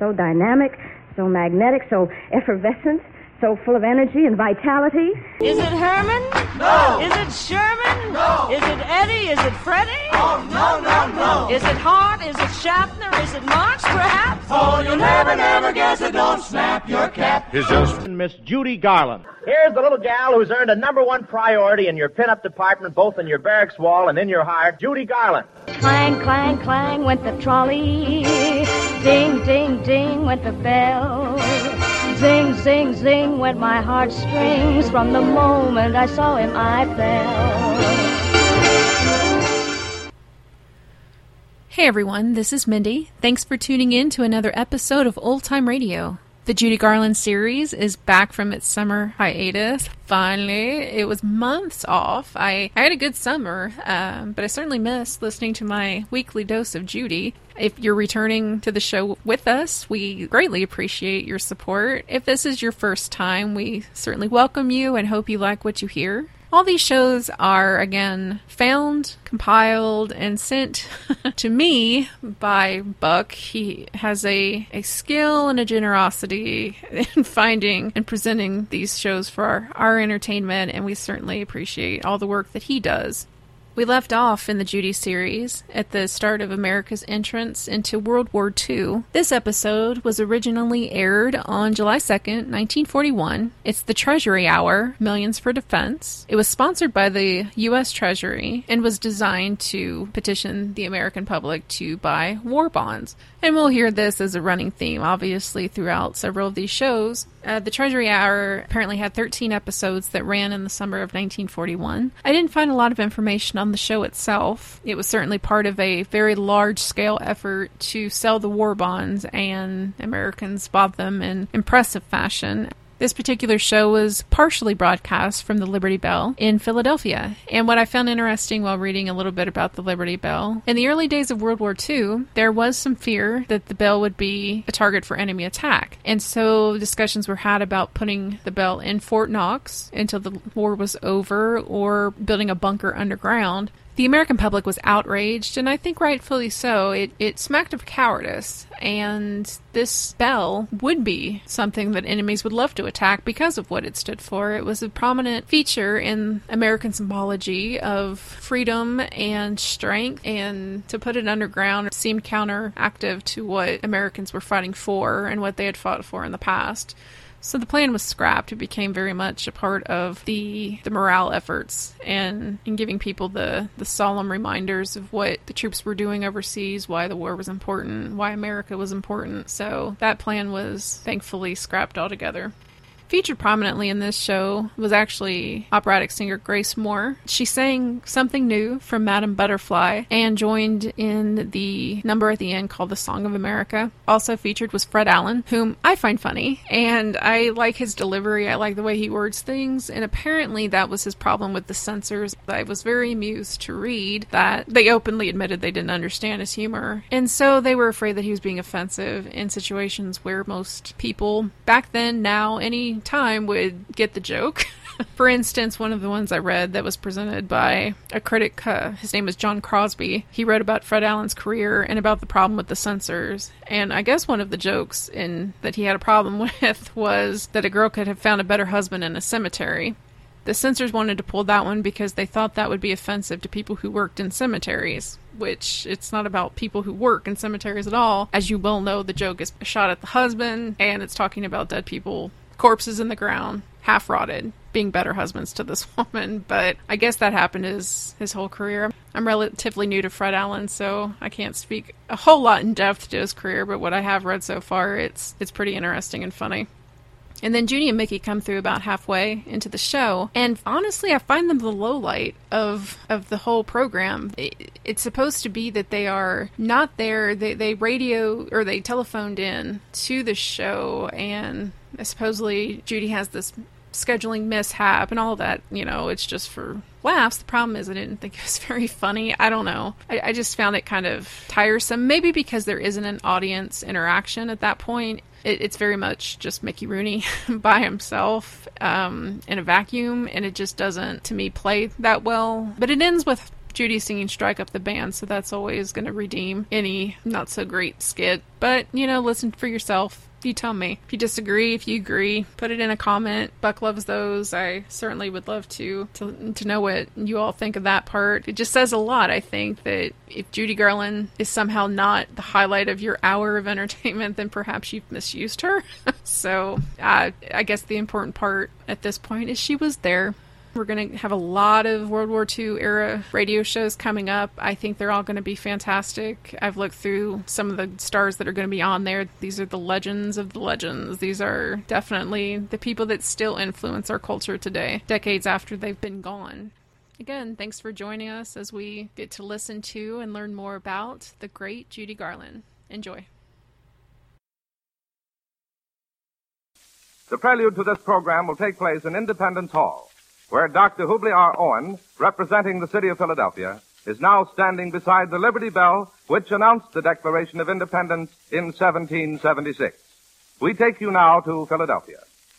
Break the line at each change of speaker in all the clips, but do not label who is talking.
so dynamic, so magnetic, so effervescent, so full of energy and vitality.
Is it Herman?
No!
Is it Sherman?
No!
Is it Eddie? Is it Freddie?
Oh, no, no, no!
Is it Hart? Is it Schaffner? Is it March, perhaps?
Oh, you'll never, never guess it. Don't snap your cap.
Is just
Miss Judy Garland.
Here's the little gal who's earned a #1 priority in your pinup department, both in your barracks wall and in your heart, Judy Garland.
Clang, clang, clang went the trolley. Ding, ding, ding went the bell. Zing, zing, zing went my heartstrings. From the moment I saw him, I fell.
Hey everyone, this is Mindy. Thanks for tuning in to another episode of Old Time Radio. The Judy Garland series is back from its summer hiatus. Finally, it was months off. I had a good summer, but I certainly missed listening to my weekly dose of Judy. If you're returning to the show with us, we greatly appreciate your support. If this is your first time, we certainly welcome you and hope you like what you hear. All these shows are, again, found, compiled, and sent to me by Buck. He has a skill and a generosity in finding and presenting these shows for our entertainment, and we certainly appreciate all the work that he does. We left off in the Judy series at the start of America's entrance into World War II. This episode was originally aired on July 2nd, 1941. It's the Treasury Hour, Millions for Defense. It was sponsored by the U.S. Treasury and was designed to petition the American public to buy war bonds. And we'll hear this as a running theme, obviously, throughout several of these shows. The Treasury Hour apparently had 13 episodes that ran in the summer of 1941. I didn't find a lot of information on the show itself. It was certainly part of a very large-scale effort to sell the war bonds, and Americans bought them in impressive fashion. This particular show was partially broadcast from the Liberty Bell in Philadelphia. And what I found interesting while reading a little bit about the Liberty Bell, in the early days of World War II, there was some fear that the Bell would be a target for enemy attack. And so discussions were had about putting the Bell in Fort Knox until the war was over, or building a bunker underground. The American public was outraged, and I think rightfully so. It smacked of cowardice, and this bell would be something that enemies would love to attack because of what it stood for. It was a prominent feature in American symbology of freedom and strength, and to put it underground seemed counteractive to what Americans were fighting for and what they had fought for in the past. So the plan was scrapped. It became very much a part of the morale efforts and in giving people the solemn reminders of what the troops were doing overseas, why the war was important, why America was important. So that plan was thankfully scrapped altogether. Featured prominently in this show was actually operatic singer Grace Moore. She sang Something New from Madame Butterfly and joined in the number at the end called The Song of America. Also featured was Fred Allen, whom I find funny, and I like his delivery. I like the way he words things, and apparently that was his problem with the censors. I was very amused to read that they openly admitted they didn't understand his humor, and so they were afraid that he was being offensive in situations where most people back then, now, any time would get the joke. For instance, one of the ones I read that was presented by a critic, his name is John Crosby. He wrote about Fred Allen's career and about the problem with the censors. And I guess one of the jokes that he had a problem with was that a girl could have found a better husband in a cemetery. The censors wanted to pull that one because they thought that would be offensive to people who worked in cemeteries, which it's not about people who work in cemeteries at all. As you well know, the joke is a shot at the husband, and it's talking about dead people, corpses in the ground, half rotted, being better husbands to this woman. But I guess that happened his whole career. I'm relatively new to Fred Allen, so I can't speak a whole lot in depth to his career, but what I have read so far, it's pretty interesting and funny. And then Judy and Mickey come through about halfway into the show, and honestly, I find them the lowlight of the whole program. It's supposed to be that they are not there. They radio, or they telephoned in to the show, and supposedly Judy has this scheduling mishap and all that. You know, it's just for laughs. The problem is I didn't think it was very funny. I don't know. I just found it kind of tiresome. Maybe because there isn't an audience interaction at that point. It's very much just Mickey Rooney by himself in a vacuum, and it just doesn't, to me, play that well. But it ends with Judy singing Strike Up the Band, so that's always going to redeem any not-so-great skit. But, listen for yourself. You tell me. If you disagree, if you agree, put it in a comment. Buck loves those. I certainly would love to know what you all think of that part. It just says a lot, I think, that if Judy Garland is somehow not the highlight of your hour of entertainment, then perhaps you've misused her. So I guess the important part at this point is she was there. We're going to have a lot of World War II era radio shows coming up. I think they're all going to be fantastic. I've looked through some of the stars that are going to be on there. These are the legends of the legends. These are definitely the people that still influence our culture today, decades after they've been gone. Again, thanks for joining us as we get to listen to and learn more about the great Judy Garland. Enjoy.
The prelude to this program will take place in Independence Hall, where Dr. Hubley R. Owen, representing the city of Philadelphia, is now standing beside the Liberty Bell, which announced the Declaration of Independence in 1776. We take you now to Philadelphia.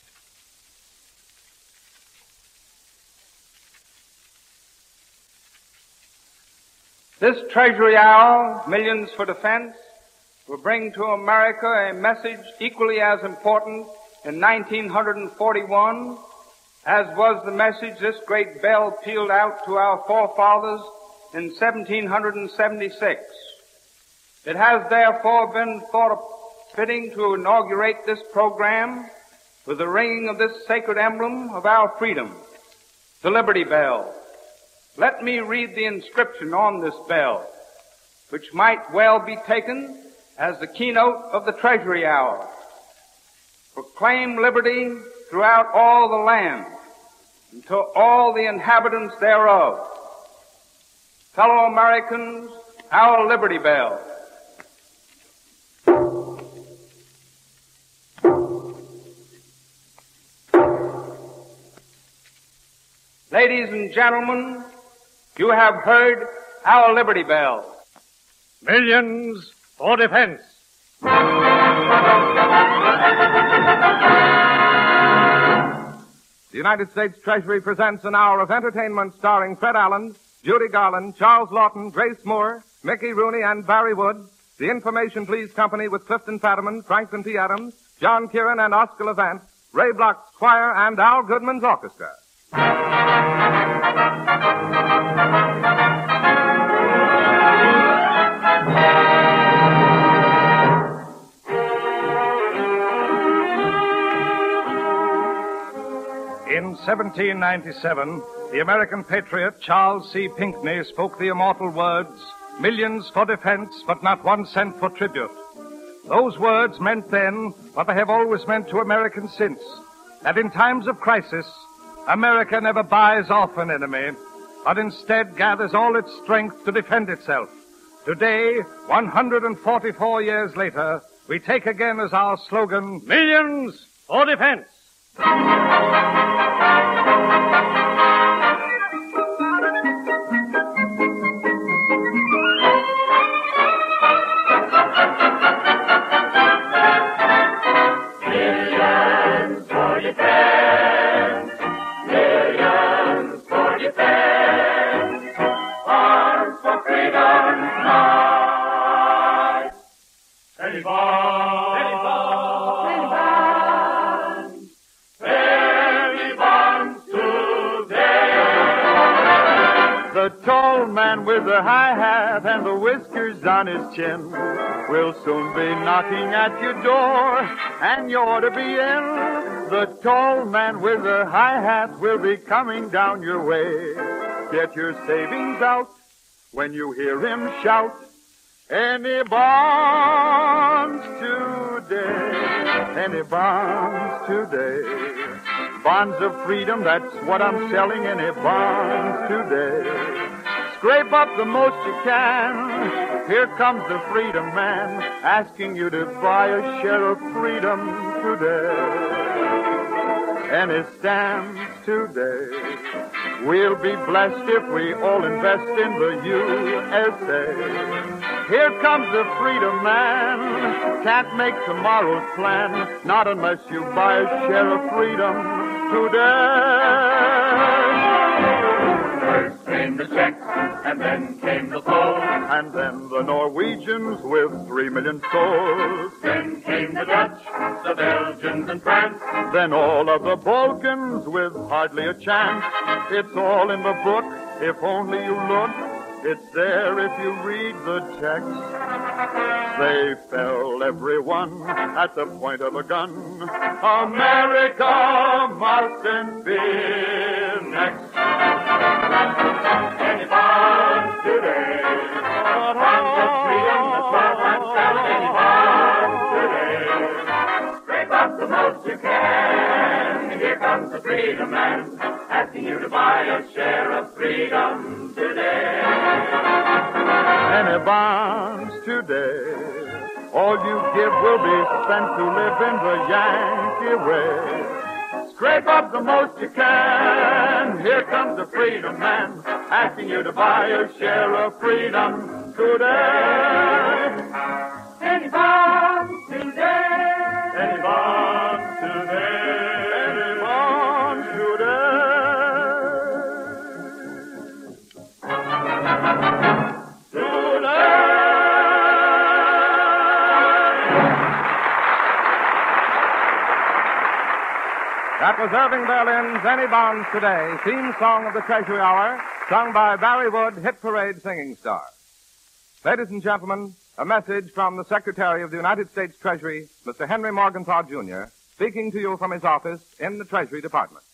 This Treasury Hour, Millions for Defense, will bring to America a message equally as important in 1941 as was the message this great bell pealed out to our forefathers in 1776. It has therefore been thought fitting to inaugurate this program with the ringing of this sacred emblem of our freedom, the Liberty Bell. Let me read the inscription on this bell, which might well be taken as the keynote of the Treasury Hour. Proclaim liberty throughout all the land, and to all the inhabitants thereof. Fellow Americans, our Liberty Bell. Ladies and gentlemen, you have heard our Liberty Bell.
Millions for defense.
The United States Treasury presents an hour of entertainment starring Fred Allen, Judy Garland, Charles Lawton, Grace Moore, Mickey Rooney, and Barry Wood, the Information Please Company with Clifton Fadiman, Franklin T. Adams, John Kieran and Oscar Levant, Ray Bloch's choir, and Al Goodman's orchestra.
In 1797, the American patriot Charles C. Pinckney spoke the immortal words, "Millions for defense, but not 1 cent for tribute." Those words meant then what they have always meant to Americans since, that in times of crisis, America never buys off an enemy, but instead gathers all its strength to defend itself. Today, 144 years later, we take again as our slogan, "Millions for defense."
The tall man with the high hat and the whiskers on his chin will soon be knocking at your door, and you're to be in. The tall man with the high hat will be coming down your way. Get your savings out when you hear him shout, "Any bonds today? Any bonds today? Bonds of freedom, that's what I'm selling. Any bonds today? Scrape up the most you can. Here comes the freedom man, asking you to buy a share of freedom today. Any stamps today? We'll be blessed if we all invest in the USA. Here comes the freedom man. Can't make tomorrow's plan, not unless you buy a share of freedom today.
First thing came the Czechs, and then came the Poles.
And then the Norwegians with 3 million souls.
Then came the Dutch, the Belgians, and France.
Then all of the Balkans with hardly a chance. It's all in the book, if only you look. It's there if you read the text. They fell, everyone, at the point of a gun. America mustn't be next.
Any bonds today? Bonds of freedom, the 12-month travel. Any bonds today? Scrape up the most you can. Here comes the freedom man, asking you to buy a share of freedom today.
Any bonds today? All you give will be spent to live in the Yankee way. Scrape up the most you can. Here comes the freedom man, asking you to buy a share of freedom today.
Any bonds today?
Any bonds today? Any bonds
That was Irving Berlin's Any Bonds Today, theme song of the Treasury Hour, sung by Barry Wood, hit parade singing star. Ladies and gentlemen, a message from the Secretary of the United States Treasury, Mr. Henry Morgenthau, Jr., speaking to you from his office in the Treasury Department.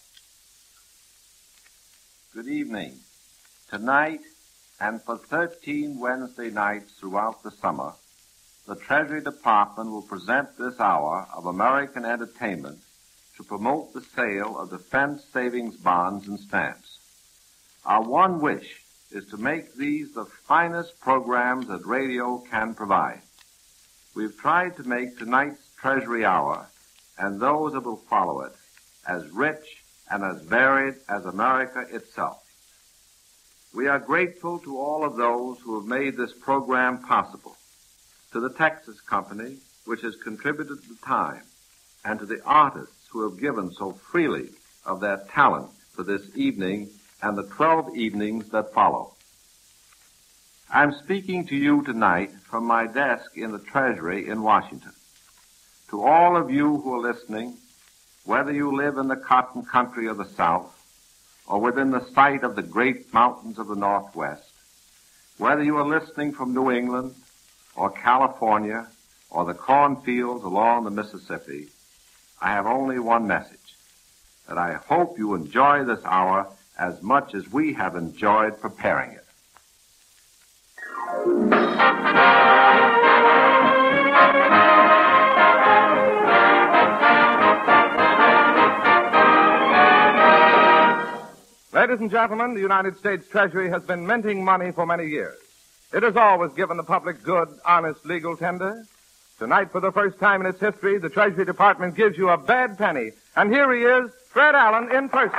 Good evening. Tonight, and for 13 Wednesday nights throughout the summer, the Treasury Department will present this hour of American entertainment to promote the sale of defense savings bonds and stamps. Our one wish is to make these the finest programs that radio can provide. We've tried to make tonight's Treasury Hour and those that will follow it as rich and as varied as America itself. We are grateful to all of those who have made this program possible, to the Texas Company, which has contributed the time, and to the artists who have given so freely of their talent for this evening and the 12 evenings that follow. I'm speaking to you tonight from my desk in the Treasury in Washington. To all of you who are listening, whether you live in the cotton country of the South or within the sight of the great mountains of the Northwest, whether you are listening from New England or California or the cornfields along the Mississippi, I have only one message, that I hope you enjoy this hour as much as we have enjoyed preparing it.
Ladies and gentlemen, the United States Treasury has been minting money for many years. It has always given the public good, honest legal tender. Tonight, for the first time in its history, the Treasury Department gives you a bad penny. And here he is, Fred Allen, in person.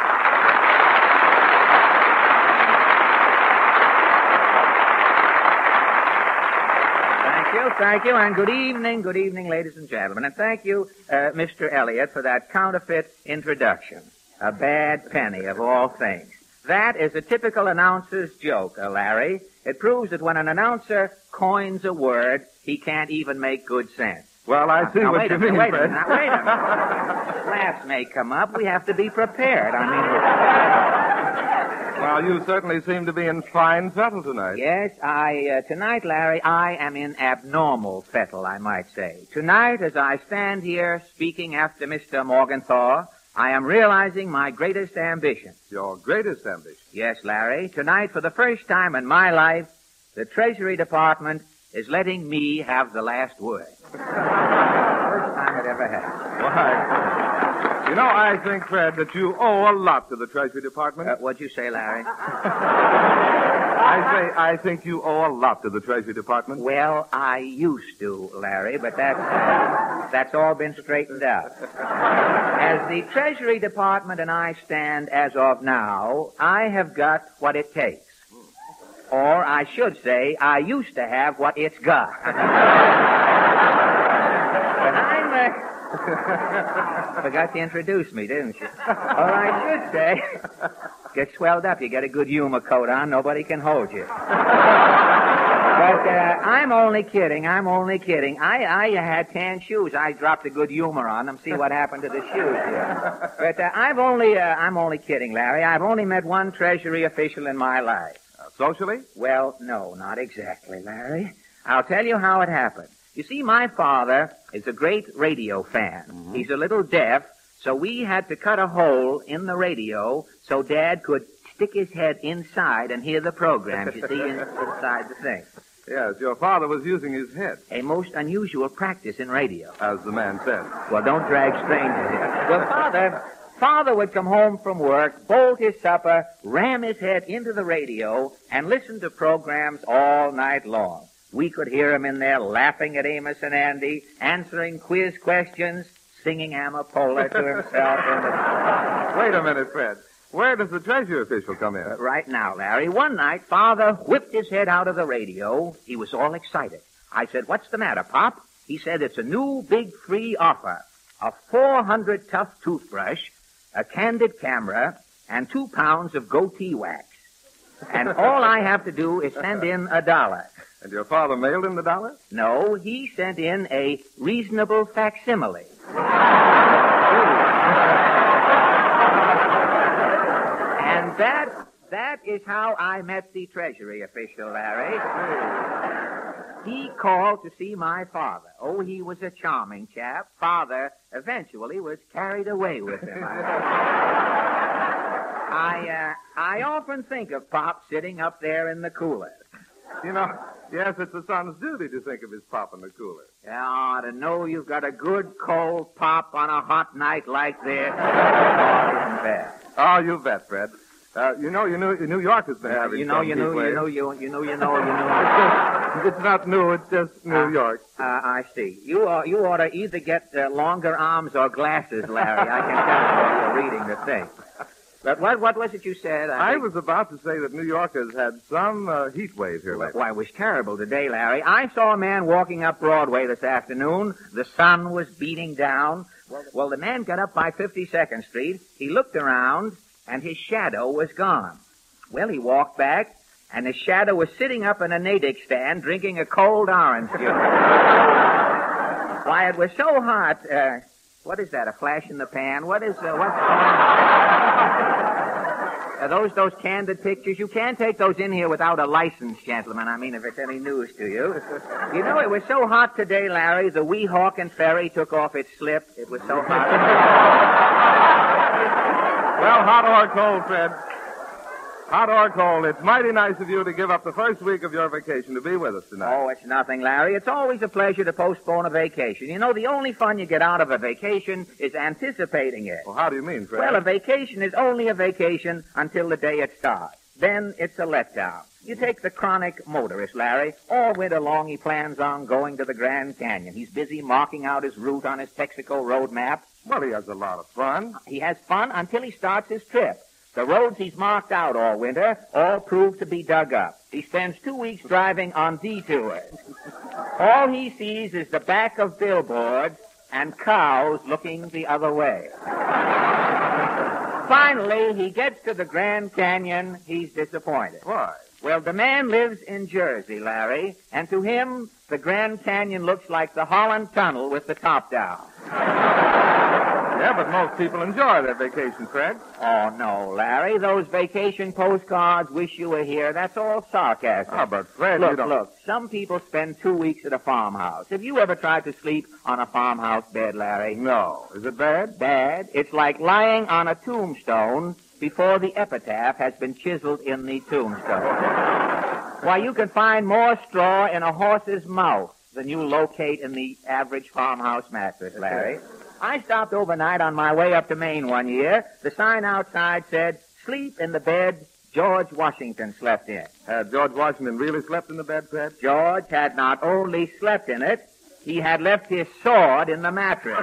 Thank you, and good evening, ladies and gentlemen. And thank you, Mr. Elliott, for that counterfeit introduction. A bad penny, of all things. That is a typical announcer's joke, Larry. It proves that when an announcer coins a word, he can't even make good sense.
Well, I see what you mean, Fred.
Wait a minute. Laughs may come up. We have to be prepared.
Well, you certainly seem to be in fine fettle tonight.
Yes, tonight, Larry, I am in abnormal fettle, I might say. Tonight, as I stand here speaking after Mr. Morgenthau, I am realizing my greatest ambition.
Your greatest ambition?
Yes, Larry. Tonight, for the first time in my life, the Treasury Department is letting me have the last word. First time it ever has.
Why? You know, I think, Fred, that you owe a lot to the Treasury Department.
What'd you say, Larry?
I think you owe a lot to the Treasury Department.
Well, I used to, Larry, but that's all been straightened out. As the Treasury Department and I stand as of now, I have got what it takes. Or I should say, I used to have what it's got. Forgot to introduce me, didn't you? Or I should say, get swelled up. You get a good humor coat on, nobody can hold you. But I'm only kidding. I had tan shoes. I dropped a good humor on them. See what happened to the shoes here. But I'm only kidding, Larry. I've only met one Treasury official in my life.
Socially?
Well, no, not exactly, Larry. I'll tell you how it happened. You see, my father is a great radio fan. Mm-hmm. He's a little deaf, so we had to cut a hole in the radio so Dad could stick his head inside and hear the programs, you see, inside the thing.
Yes, your father was using his head.
A most unusual practice in radio.
As the man said.
Well, don't drag strangers in. Well, Father would come home from work, bolt his supper, ram his head into the radio, and listen to programs all night long. We could hear him in there laughing at Amos and Andy, answering quiz questions, singing Amapola to himself.
Wait a minute, Fred. Where does the Treasury official come in?
Right now, Larry. One night, Father whipped his head out of the radio. He was all excited. I said, "What's the matter, Pop?" He said, "It's a new big free offer. A 400 tough toothbrush, a candid camera, and 2 pounds of goatee wax. And all I have to do is send in $1.
And your father mailed him the $1?
No, he sent in a reasonable facsimile. And that is how I met the Treasury official, Larry. He called to see my father. Oh, he was a charming chap. Father eventually was carried away with him. I often think of Pop sitting up there in the cooler.
You know, yes, it's a son's duty to think of his pop in the cooler.
Yeah, to know you've got a good cold pop on a hot night like this. Isn't bad.
Oh, you bet, Fred. New York has been having
It's
not new, it's just New York.
I see. You ought to either get longer arms or glasses, Larry. I can tell you're reading the thing. But what was it you said?
I was about to say that New York has had some heat wave here lately.
Why, it was terrible today, Larry. I saw a man walking up Broadway this afternoon. The sun was beating down. Well, the man got up by 52nd Street. He looked around, and his shadow was gone. Well, he walked back, and his shadow was sitting up in a Natick stand drinking a cold orange juice. Why, it was so hot. What is that, a flash in the pan? What's going on? Those candid pictures, you can't take those in here without a license, gentlemen. I mean, if it's any news to you. You know, it was so hot today, Larry, the Weehawken ferry took off its slip. It was so hot.
Well, hot or cold, Fred. Hot or cold, it's mighty nice of you to give up the first week of your vacation to be with us tonight.
Oh, it's nothing, Larry. It's always a pleasure to postpone a vacation. You know, the only fun you get out of a vacation is anticipating it.
Well, how do you mean, Fred?
Well, a vacation is only a vacation until the day it starts. Then it's a letdown. You take the chronic motorist, Larry. All winter long he plans on going to the Grand Canyon. He's busy marking out his route on his Texaco road map.
Well, he has a lot of fun.
He has fun until he starts his trip. The roads he's marked out all winter all prove to be dug up. He spends 2 weeks driving on detours. All he sees is the back of billboards and cows looking the other way. Finally, he gets to the Grand Canyon. He's disappointed.
Why?
Well, the man lives in Jersey, Larry, and to him, the Grand Canyon looks like the Holland Tunnel with the top down.
Yeah, but most people enjoy their vacation, Fred.
Oh, no, Larry. Those vacation postcards wish you were here. That's all sarcasm.
Oh, but Fred,
Look, some people spend 2 weeks at a farmhouse. Have you ever tried to sleep on a farmhouse bed, Larry?
No. Is it bad?
Bad. It's like lying on a tombstone before the epitaph has been chiseled in the tombstone. Why, you can find more straw in a horse's mouth than you locate in the average farmhouse mattress, Larry. I stopped overnight on my way up to Maine one year. The sign outside said, "Sleep in the bed George Washington slept in."
Had George Washington really slept in the bed, Fred?
George had not only slept in it, he had left his sword in the mattress.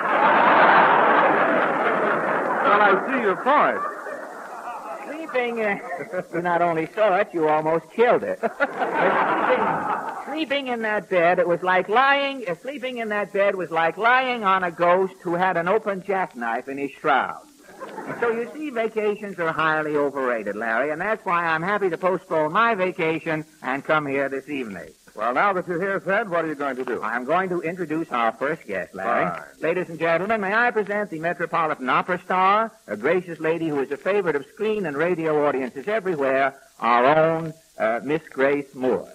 Well, I see your point.
Sleeping, you not only saw it, you almost killed it. Sleeping in that bed, it was like lying, sleeping in that bed was like lying on a ghost who had an open jackknife in his shroud. So you see, vacations are highly overrated, Larry, and that's why I'm happy to postpone my vacation and come here this evening.
Well, now that you're here, Fred, what are you going to do?
I'm going to introduce our first guest, Larry.
Fine.
Ladies and gentlemen, may I present the Metropolitan Opera star, a gracious lady who is a favorite of screen and radio audiences everywhere, our own Miss Grace Moore.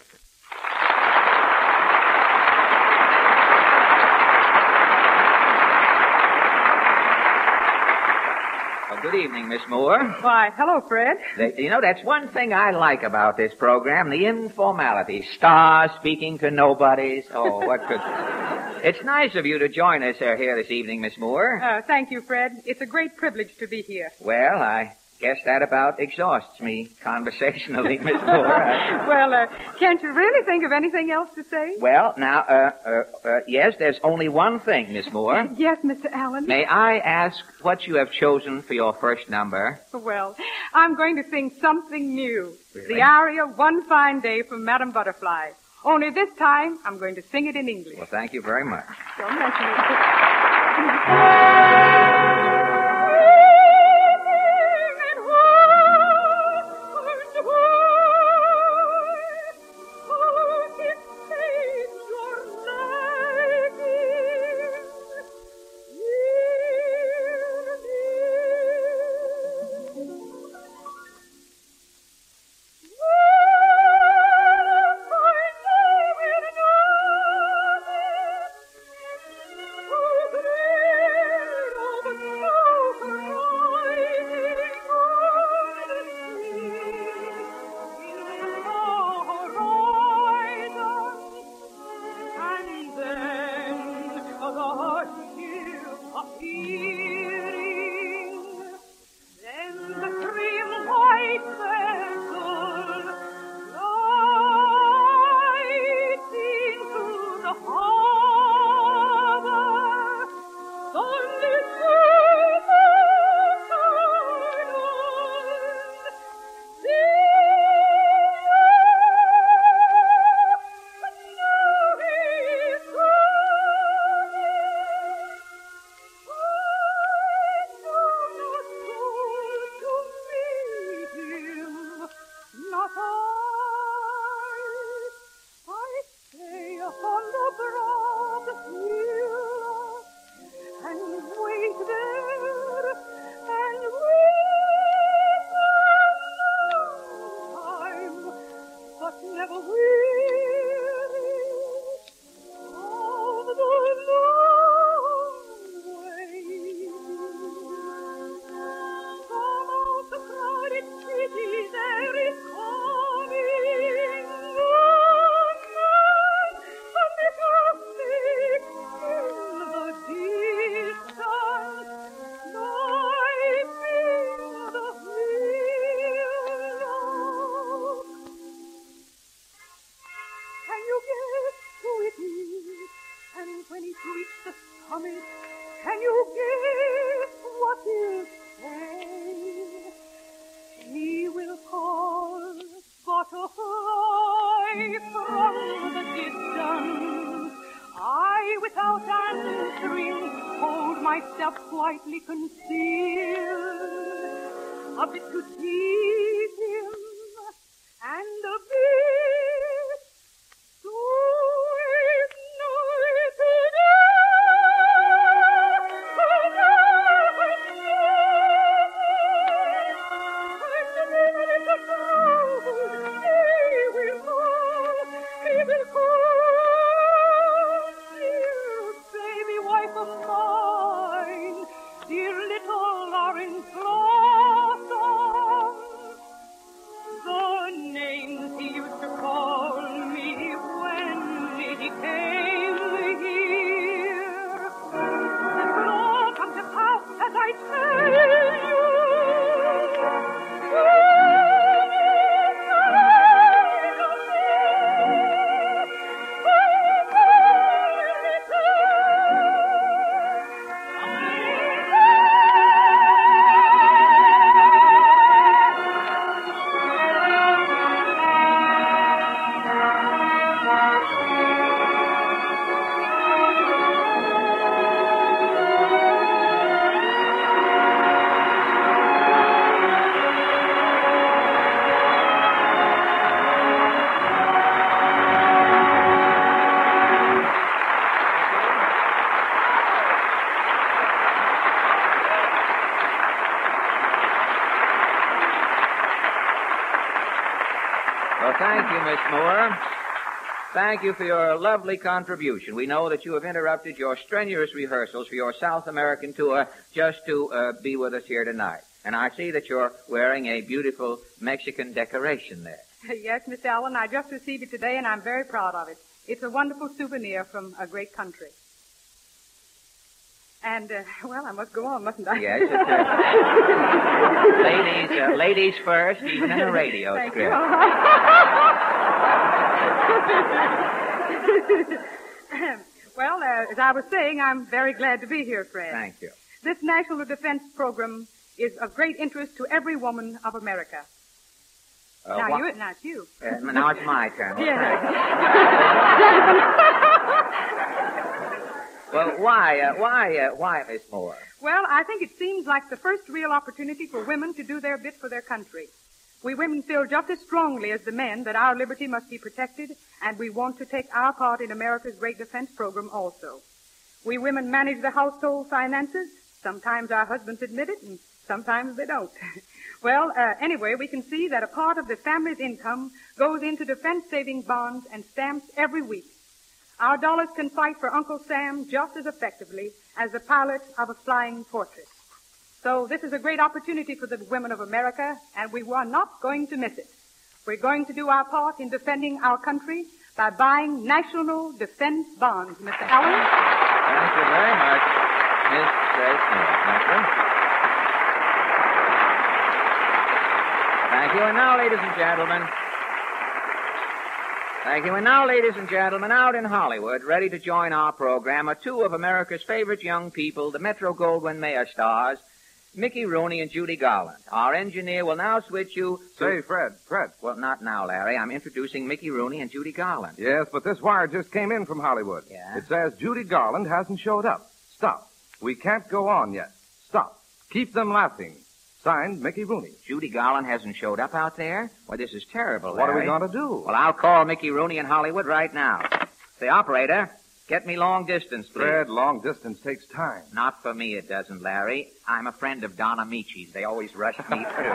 Good evening, Miss Moore.
Why, hello, Fred.
You know, that's one thing I like about this program, the informality. Stars speaking to nobodies. Oh, what could... It's nice of you to join us here this evening, Miss Moore.
Thank you, Fred. It's a great privilege to be here.
Well, I guess that about exhausts me conversationally, Miss Moore.
Well, can't you really think of anything else to say?
Well, now, yes, there's only one thing, Miss Moore.
Yes, Mr. Allen.
May I ask what you have chosen for your first number?
Well, I'm going to sing something new.
Really?
The aria One Fine Day from Madame Butterfly. Only this time, I'm going to sing it in English.
Well, thank you very much.
Don't mention it.
Can you guess what he'll say? He will call butterfly from the distance. I, without answering, hold myself quietly concealed, a bit to tease him, and a bit to ignite it.
Well, thank you, Miss Moore. Thank you for your lovely contribution. We know that you have interrupted your strenuous rehearsals for your South American tour just to be with us here tonight. And I see that you're wearing a beautiful Mexican decoration there.
Yes, Miss Allen, I just received it today, and I'm very proud of it. It's a wonderful souvenir from a great country. And, well, I must go on, mustn't I?
Yes, it's ladies first, even in a radio
Thank
script.
Well, as I was saying, I'm very glad to be here, Fred.
Thank you.
This National Defense Program is of great interest to every woman of America. Now it's you.
Now it's my turn. Well, why, Miss Moore?
Well, I think it seems like the first real opportunity for women to do their bit for their country. We women feel just as strongly as the men that our liberty must be protected, and we want to take our part in America's great defense program also. We women manage the household finances. Sometimes our husbands admit it, and sometimes they don't. Well, anyway, we can see that a part of the family's income goes into defense savings bonds and stamps every week. Our dollars can fight for Uncle Sam just as effectively as the pilot of a flying fortress. So this is a great opportunity for the women of America, and we are not going to miss it. We're going to do our part in defending our country by buying national defense bonds, Mr. Allen.
Thank you very much, Miss Grace Moore. Thank you. Thank you. And now, ladies and gentlemen. Thank you. And now, ladies and gentlemen, out in Hollywood, ready to join our program, are two of America's favorite young people, the Metro-Goldwyn-Mayer stars, Mickey Rooney and Judy Garland. Our engineer will now switch you to...
Say, Fred.
Well, not now, Larry. I'm introducing Mickey Rooney and Judy Garland.
Yes, but this wire just came in from Hollywood.
Yeah?
It says Judy Garland hasn't showed up. Stop. We can't go on yet. Stop. Keep them laughing. Signed, Mickey Rooney.
Judy Garland hasn't showed up out there? Well, this is terrible,
What
Larry.
are we going to do?
Well, I'll call Mickey Rooney in Hollywood right now. Say, operator, get me long distance, please.
Fred, long distance takes time.
Not for me, it doesn't, Larry. I'm a friend of Don Amici's. They always rush me through.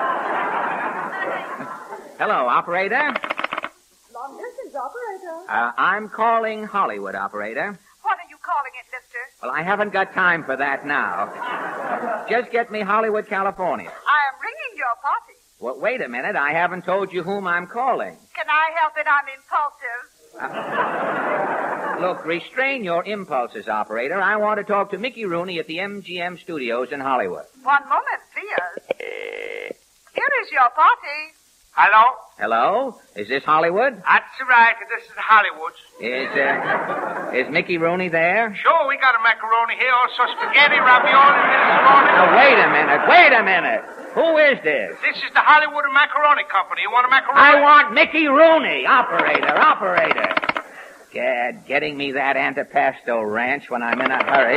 Hello, operator.
Long distance, operator.
I'm calling Hollywood, operator.
What are you calling it, mister?
Well, I haven't got time for that now. Just get me Hollywood, California.
I am ringing your party.
Well, wait a minute. I haven't told you whom I'm calling.
Can I help it? I'm impulsive.
Look, restrain your impulses, operator. I want to talk to Mickey Rooney at the MGM studios in Hollywood.
One moment, please. Here is your party.
Hello?
Hello? Is this Hollywood?
That's right. This is Hollywood.
Is Mickey Rooney there?
Sure, we got a macaroni here, also spaghetti, ravioli, minestrone.
Now, wait a minute. Who is this?
This is the Hollywood Macaroni Company. You want a macaroni?
I want Mickey Rooney. Operator. Gad, getting me that antipasto ranch when I'm in a hurry.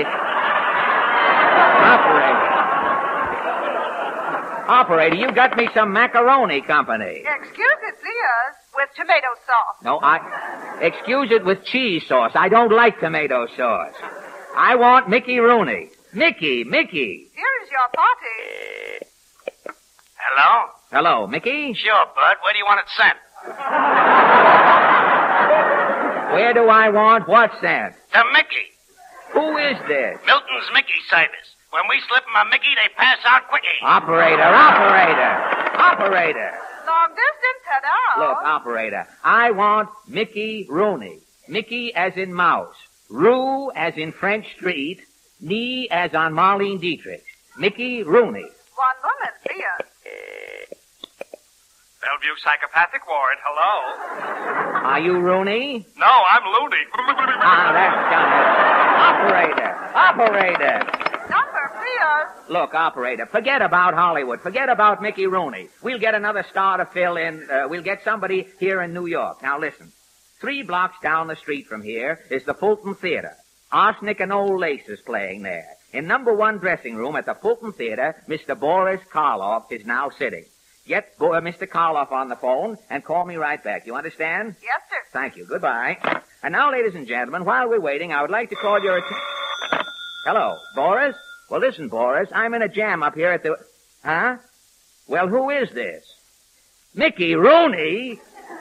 Operator, you got me some macaroni company.
Excuse it, please. With tomato sauce.
No, excuse it with cheese sauce. I don't like tomato sauce. I want Mickey Rooney. Mickey.
Here is your party.
Hello?
Hello, Mickey?
Sure, Bud. Where do you want it sent?
Where do I want what sent?
To Mickey.
Who is this?
Milton's Mickey service. When we slip 'em a Mickey, they pass out quickie.
Operator.
Long distance, hello.
Look, operator, I want Mickey Rooney. Mickey as in mouse. Rue as in French street. Nee as on Marlene Dietrich. Mickey Rooney.
One moment, please.
Bellevue Psychopathic Ward, hello?
Are you Rooney?
No, I'm Looney.
That's done it. Operator.
Number, please.
Look, operator, forget about Hollywood. Forget about Mickey Rooney. We'll get another star to fill in. We'll get somebody here in New York. Now listen. 3 blocks down the street from here is the Fulton Theater. Arsenic and Old Lace is playing there. In number 1 dressing room at the Fulton Theater, Mr. Boris Karloff is now sitting. Get Mr. Karloff on the phone and call me right back. You understand?
Yes, sir.
Thank you. Goodbye. And now, ladies and gentlemen, while we're waiting, I would like to call your attention. Hello, Boris? Well, listen, Boris, I'm in a jam up here at the... Huh? Well, who is this? Mickey Rooney?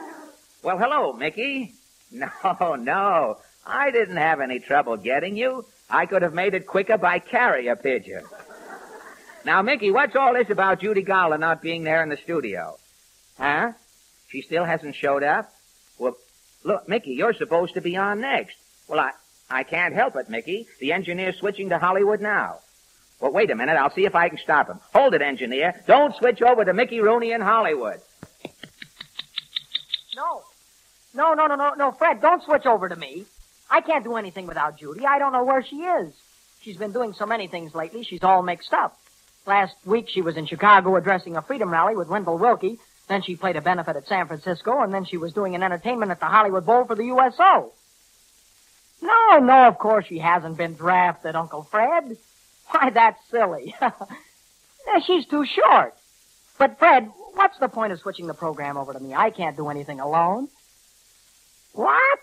Well, hello, Mickey. No. I didn't have any trouble getting you. I could have made it quicker by carrier pigeon. Now, Mickey, what's all this about Judy Garland not being there in the studio? Huh? She still hasn't showed up? Well, look, Mickey, you're supposed to be on next. Well, I can't help it, Mickey. The engineer's switching to Hollywood now. Well, wait a minute. I'll see if I can stop him. Hold it, engineer. Don't switch over to Mickey Rooney in Hollywood.
No, Fred, don't switch over to me. I can't do anything without Judy. I don't know where she is. She's been doing so many things lately, she's all mixed up. Last week she was in Chicago addressing a freedom rally with Wendell Willkie. Then she played a benefit at San Francisco, and then she was doing an entertainment at the Hollywood Bowl for the USO. No, of course she hasn't been drafted, Uncle Fred. Why, that's silly. She's too short. But, Fred, what's the point of switching the program over to me? I can't do anything alone. What?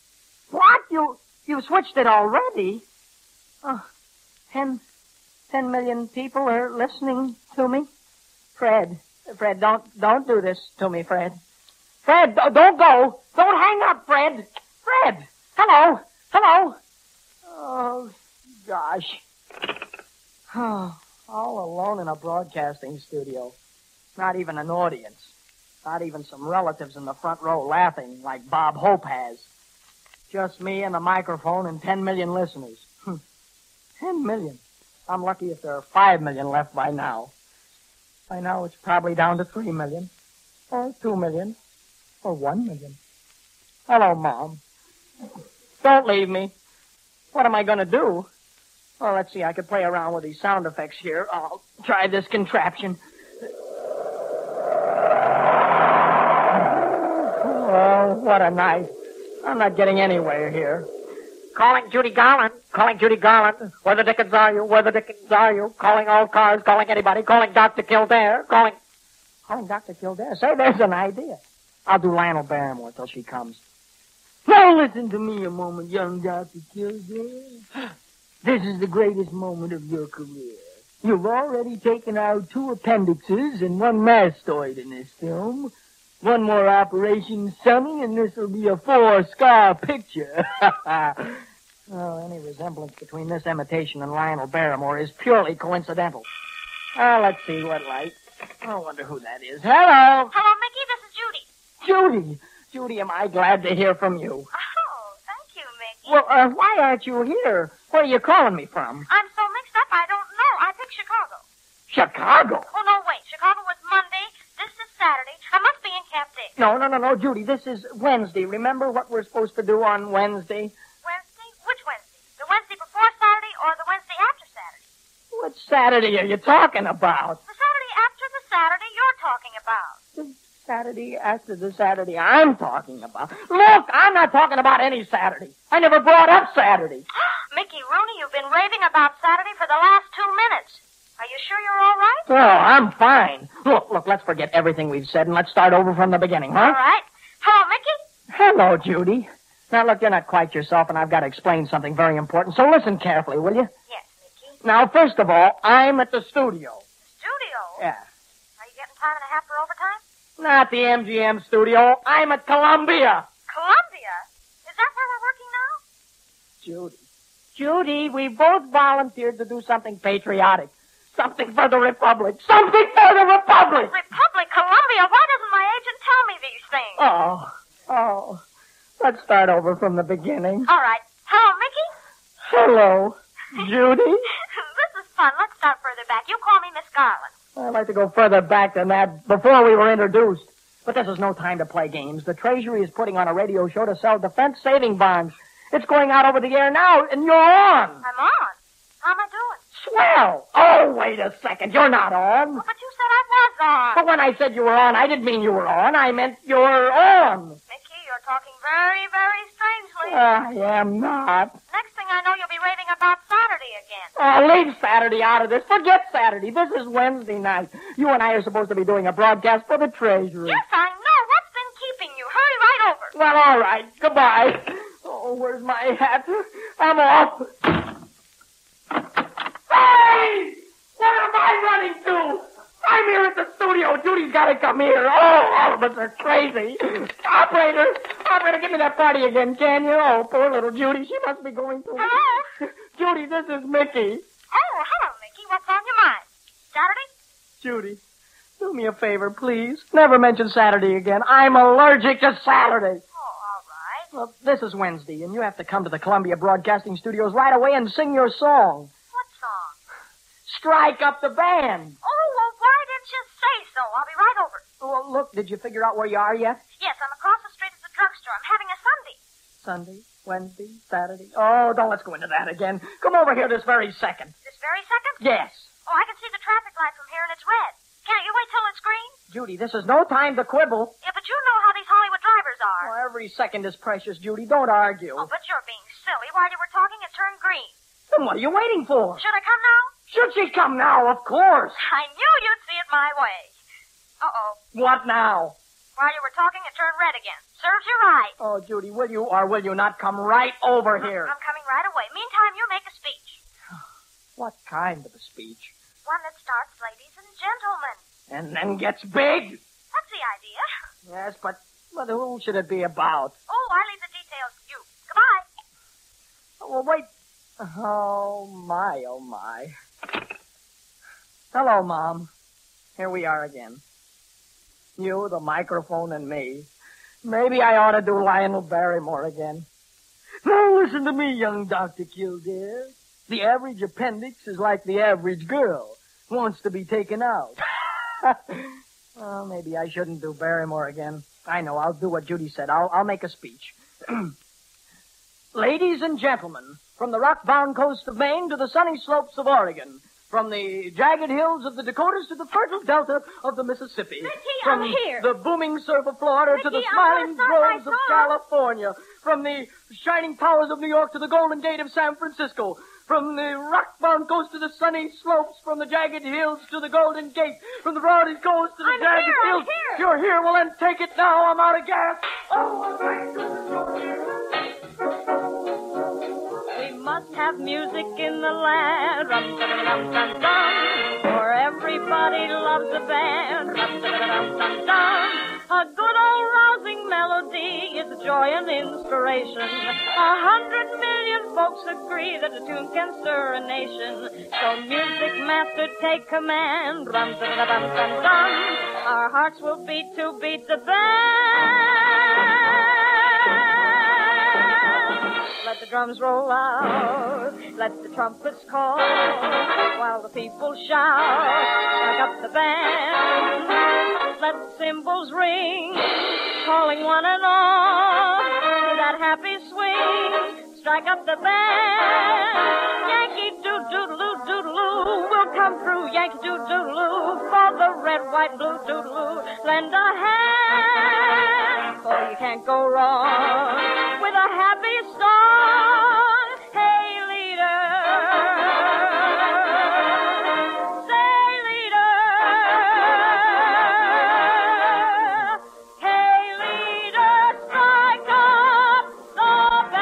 You switched it already? Oh, 10 million people are listening to me. Fred, don't do this to me, Fred. Fred, don't go. Don't hang up, Fred. Fred, hello. Oh, gosh. All alone in a broadcasting studio. Not even an audience. Not even some relatives in the front row laughing like Bob Hope has. Just me and a microphone and 10 million listeners. 10 million. I'm lucky if there are 5 million left by now. By now it's probably down to 3 million. Or 2 million. Or 1 million. Hello, Mom. Don't leave me. What am I going to do? Well, let's see. I could play around with these sound effects here. I'll try this contraption. Oh, what a night. I'm not getting anywhere here. Calling Judy Garland. Where the dickens are you? Calling all cars, calling anybody, calling Dr. Kildare, calling Dr. Kildare. Say, there's an idea. I'll do Lionel Barrymore till she comes. Now listen to me a moment, young Dr. Kildare. This is the greatest moment of your career. You've already taken out 2 appendixes and 1 mastoid in this film. 1 more Operation Sunny, and this'll be a 4-star picture. Oh, any resemblance between this imitation and Lionel Barrymore is purely coincidental. Let's see what light. I wonder who that is. Hello.
Hello, Mickey. This is Judy.
Judy, am I glad to hear from you.
Oh, thank you, Mickey.
Well, why aren't you here? Where are you calling me from?
I'm so mixed up, I don't know. I picked Chicago.
Chicago?
Oh, no, wait. Chicago was Monday. This is Saturday. I must be in Camp Dick.
No, Judy. This is Wednesday. Remember what we're supposed to do on Wednesday?
Wednesday? Which Wednesday? The Wednesday before Saturday or the Wednesday after Saturday?
What Saturday are you talking about?
The Saturday after the Saturday you're talking about.
The Saturday after the Saturday I'm talking about. Look, I'm not talking about any Saturday. I never brought up Saturday.
Mickey Rooney, you've been raving about Saturday for the last 2 minutes. Are you sure you're all right?
Oh, I'm fine. Look, let's forget everything we've said and let's start over from the beginning, huh?
All right. Hello, Mickey.
Hello, Judy. Now, look, you're not quite yourself, and I've got to explain something very important, so listen carefully, will you?
Yes, Mickey.
Now, first of all, I'm at the studio.
Studio?
Yeah.
Are you getting time and a half for overtime?
Not the MGM studio. I'm at Columbia.
Columbia? Is that where we're working now?
Judy, we both volunteered to do something patriotic. Something for the Republic. Something for the Republic!
Republic? Columbia? Why doesn't my agent tell me these things?
Oh. Let's start over from the beginning.
All right. Hello, Mickey?
Hello, Judy.
This is fun. Let's start further back. You call me Miss Garland.
I'd like to go further back than that, before we were introduced. But this is no time to play games. The Treasury is putting on a radio show to sell defense saving bonds. It's going out over the air now, and you're on.
I'm on? How am I doing?
Swell! Oh, wait a second. You're not on.
Well, but you said I was on.
But when I said you were on, I didn't mean you were on. I meant you're on.
Mickey, you're talking very, very strangely.
I am not.
Next thing I know, you'll be raving about Saturday again.
Oh, leave Saturday out of this. Forget Saturday. This is Wednesday night. You and I are supposed to be doing a broadcast for the Treasury.
Yes, I know. What's been keeping you? Hurry right over.
Well, all right. Goodbye. Oh, where's my hat? I'm off. Hey! What am I running to? I'm here at the studio. Judy Judy's got to come here. Oh, all of us are crazy. Operator, give me that party again, can you? Oh, poor little Judy. She must be going through.
Hello?
Judy, this is Mickey.
Oh, hello, Mickey. What's on your mind? Saturday?
Judy, do me a favor, please. Never mention Saturday again. I'm allergic to Saturday.
Oh, all right.
Well, this is Wednesday, and you have to come to the Columbia Broadcasting Studios right away and sing your song.
What song?
Strike Up the Band.
Oh, well, why didn't you say so? I'll be right over.
Well, look, did you figure out where you are yet?
Yes, I'm across the street at the drugstore. I'm having a Sunday.
Sunday, Wednesday, Saturday. Oh, don't let's go into that again. Come over here this very second.
This very second?
Yes.
Oh, I can see the traffic light from here, and it's red. Can't you wait till it's green?
Judy, this is no time to quibble.
Yeah, but you know how these Hollywood drivers are.
Oh, every second is precious, Judy. Don't argue.
Oh, but you're being silly. While you were talking, it turned green.
Then what are you waiting for?
Should I come now?
Should she come now? Of course.
I knew you'd see it my way. Uh-oh.
What now?
While you were talking, it turned red again. Serves you right.
Oh, Judy, will you or will you not come right over here?
I'm coming right away. Meantime, you make a speech.
What kind of a speech?
One that starts, ladies and gentlemen.
And then gets big?
That's the idea.
Yes, but who should it be about?
Oh, I leave the details to you. Goodbye.
Oh, well, wait. Oh, my, oh, my. Hello, Mom. Here we are again. You, the microphone, and me. Maybe I ought to do Lionel Barrymore again. Now listen to me, young Dr. Kildare. The average appendix is like the average girl. Wants to be taken out. Well, maybe I shouldn't do Barrymore again. I know, I'll do what Judy said. I'll make a speech. Ladies and gentlemen, from the rock-bound coast of Maine to the sunny slopes of Oregon, from the jagged hills of the Dakotas to the fertile delta of the Mississippi.
Mickey,
from
I'm here.
the booming surf of Florida
Mickey,
to the
I'm
smiling
gonna start my
groves of
song.
California. From the shining towers of New York to the Golden Gate of San Francisco. From the rock-bound coast to the sunny slopes, from the jagged hills to the Golden Gate, from the broad coast to the
I'm
jagged
here, I'm
hills.
here.
You're here, well then take it now, I'm out of gas.
We must have music in the land, rum-da-da-dum-dum-dum, for everybody loves a band, rum-da-da-dum-dum-dum. A good old rousing melody is joy and inspiration. 100 million folks agree that a tune can stir a nation. So music master, take command, rum-da-da-dum-dum-dum. Our hearts will beat to beat the band. Let the drums roll out, let the trumpets call, while the people shout, strike up the band. Let the cymbals ring, calling one and all to that happy swing. Strike up the band. Yankee doodle-doo, doodle-oo, we'll come through. Yankee doodle-doo, for the red, white, blue doodle-oo. Lend a hand, for you can't go wrong with a happy song. Hey, leader, say leader. Hey, leader, strike up the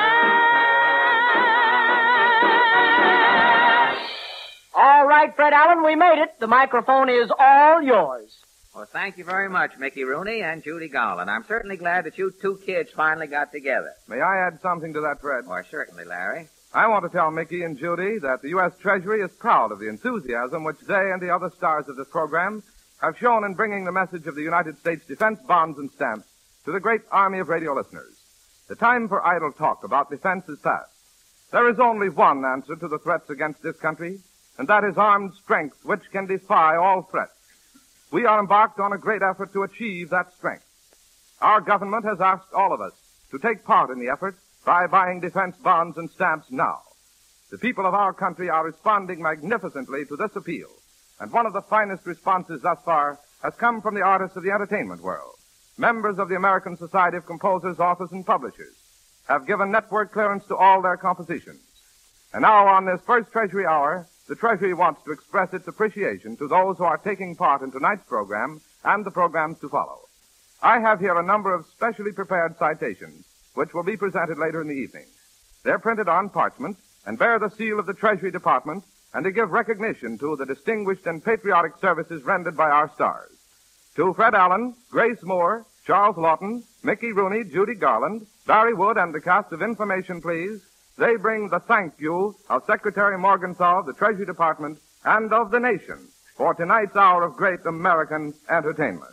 band.
All right, Fred Allen, we made it. The microphone is all yours.
Well, thank you very much, Mickey Rooney and Judy Garland. I'm certainly glad that you two kids finally got together.
May I add something to that, Fred?
Why, certainly, Larry.
I want to tell Mickey and Judy that the U.S. Treasury is proud of the enthusiasm which they and the other stars of this program have shown in bringing the message of the United States defense bonds and stamps to the great army of radio listeners. The time for idle talk about defense is past. There is only one answer to the threats against this country, and that is armed strength which can defy all threats. We are embarked on a great effort to achieve that strength. Our government has asked all of us to take part in the effort by buying defense bonds and stamps now. The people of our country are responding magnificently to this appeal, and one of the finest responses thus far has come from the artists of the entertainment world. Members of the American Society of Composers, Authors, and Publishers have given network clearance to all their compositions. And now, on this first Treasury Hour, the Treasury wants to express its appreciation to those who are taking part in tonight's program and the programs to follow. I have here a number of specially prepared citations, which will be presented later in the evening. They're printed on parchment and bear the seal of the Treasury Department and to give recognition to the distinguished and patriotic services rendered by our stars. To Fred Allen, Grace Moore, Charles Lawton, Mickey Rooney, Judy Garland, Barry Wood, and the cast of Information Please, they bring the thank you of Secretary Morgenthau of the Treasury Department and of the nation for tonight's hour of great American entertainment.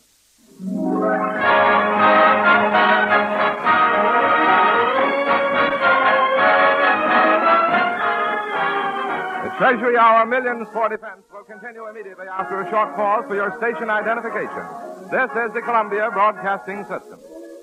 The Treasury Hour Millions for Defense will continue immediately after a short pause for your station identification. This is the Columbia Broadcasting System.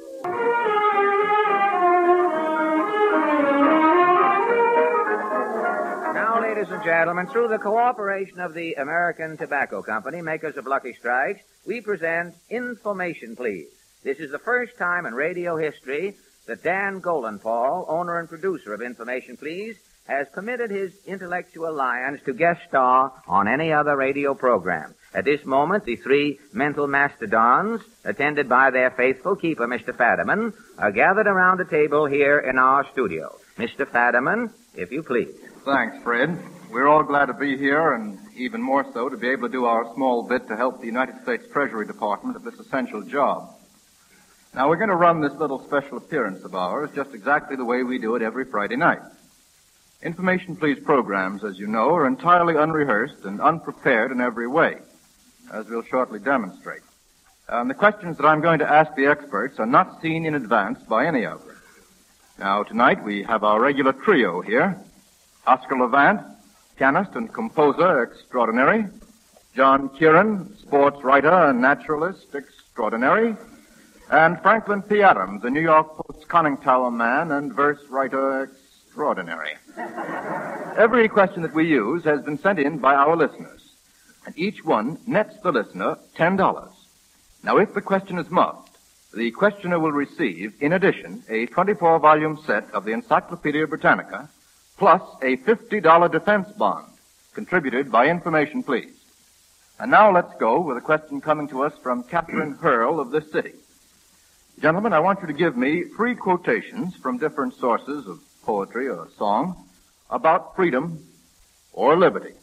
Now, ladies and gentlemen, through the cooperation of the American Tobacco Company, makers of Lucky Strikes, we present Information Please. This is the first time in radio history that Dan Golenpaul, owner and producer of Information Please, has permitted his intellectual lions to guest star on any other radio program. At this moment, the three mental mastodons, attended by their faithful keeper, Mr. Fadiman, are gathered around a table here in our studio. Mr. Fadiman, if you please.
Thanks, Fred. We're all glad to be here, and even more so to be able to do our small bit to help the United States Treasury Department of this essential job. Now, we're going to run this little special appearance of ours just exactly the way we do it every Friday night. Information Please programs, as you know, are entirely unrehearsed and unprepared in every way, as we'll shortly demonstrate. The questions that I'm going to ask the experts are not seen in advance by any of them. Now, tonight we have our regular trio here. Oscar Levant, pianist and composer extraordinary. John Kieran, sports writer and naturalist extraordinary. And Franklin P. Adams, the New York Post's conning tower man and verse writer extraordinary. Every question that we use has been sent in by our listeners, and each one nets the listener $10. Now, if the question is muffed, the questioner will receive, in addition, a 24-volume set of the Encyclopedia Britannica, plus a $50 defense bond, contributed by Information Please. And now let's go with a question coming to us from Catherine Hurl of this city. Gentlemen, I want you to give me 3 quotations from different sources of poetry or song about freedom or liberty.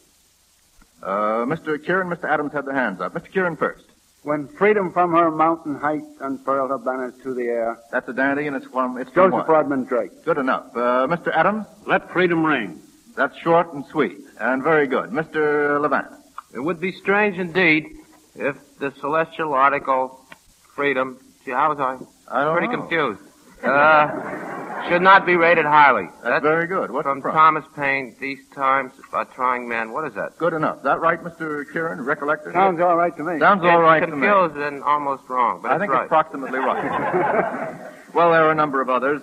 Mr. Kieran, Mr. Adams had their hands up. Mr. Kieran first.
When freedom from her mountain heights unfurled her banners to the air.
That's a dandy, and it's from
Joseph Rodman Drake.
Good enough. Mr. Adams?
Let freedom ring.
That's short and sweet, and very good. Mr. Levant?
It would be strange indeed if the celestial article, freedom, see, how was I?
I'm
pretty confused. Should not be rated highly.
That's very good. What's
from Thomas Paine, These Times Are Trying Men. What is that?
Good enough. Is that right, Mr. Kieran? Recollected?
Sounds all right to me.
Sounds all right to me.
It's confused and almost wrong, but
I think
right.
it's approximately right. Well, there are a number of others.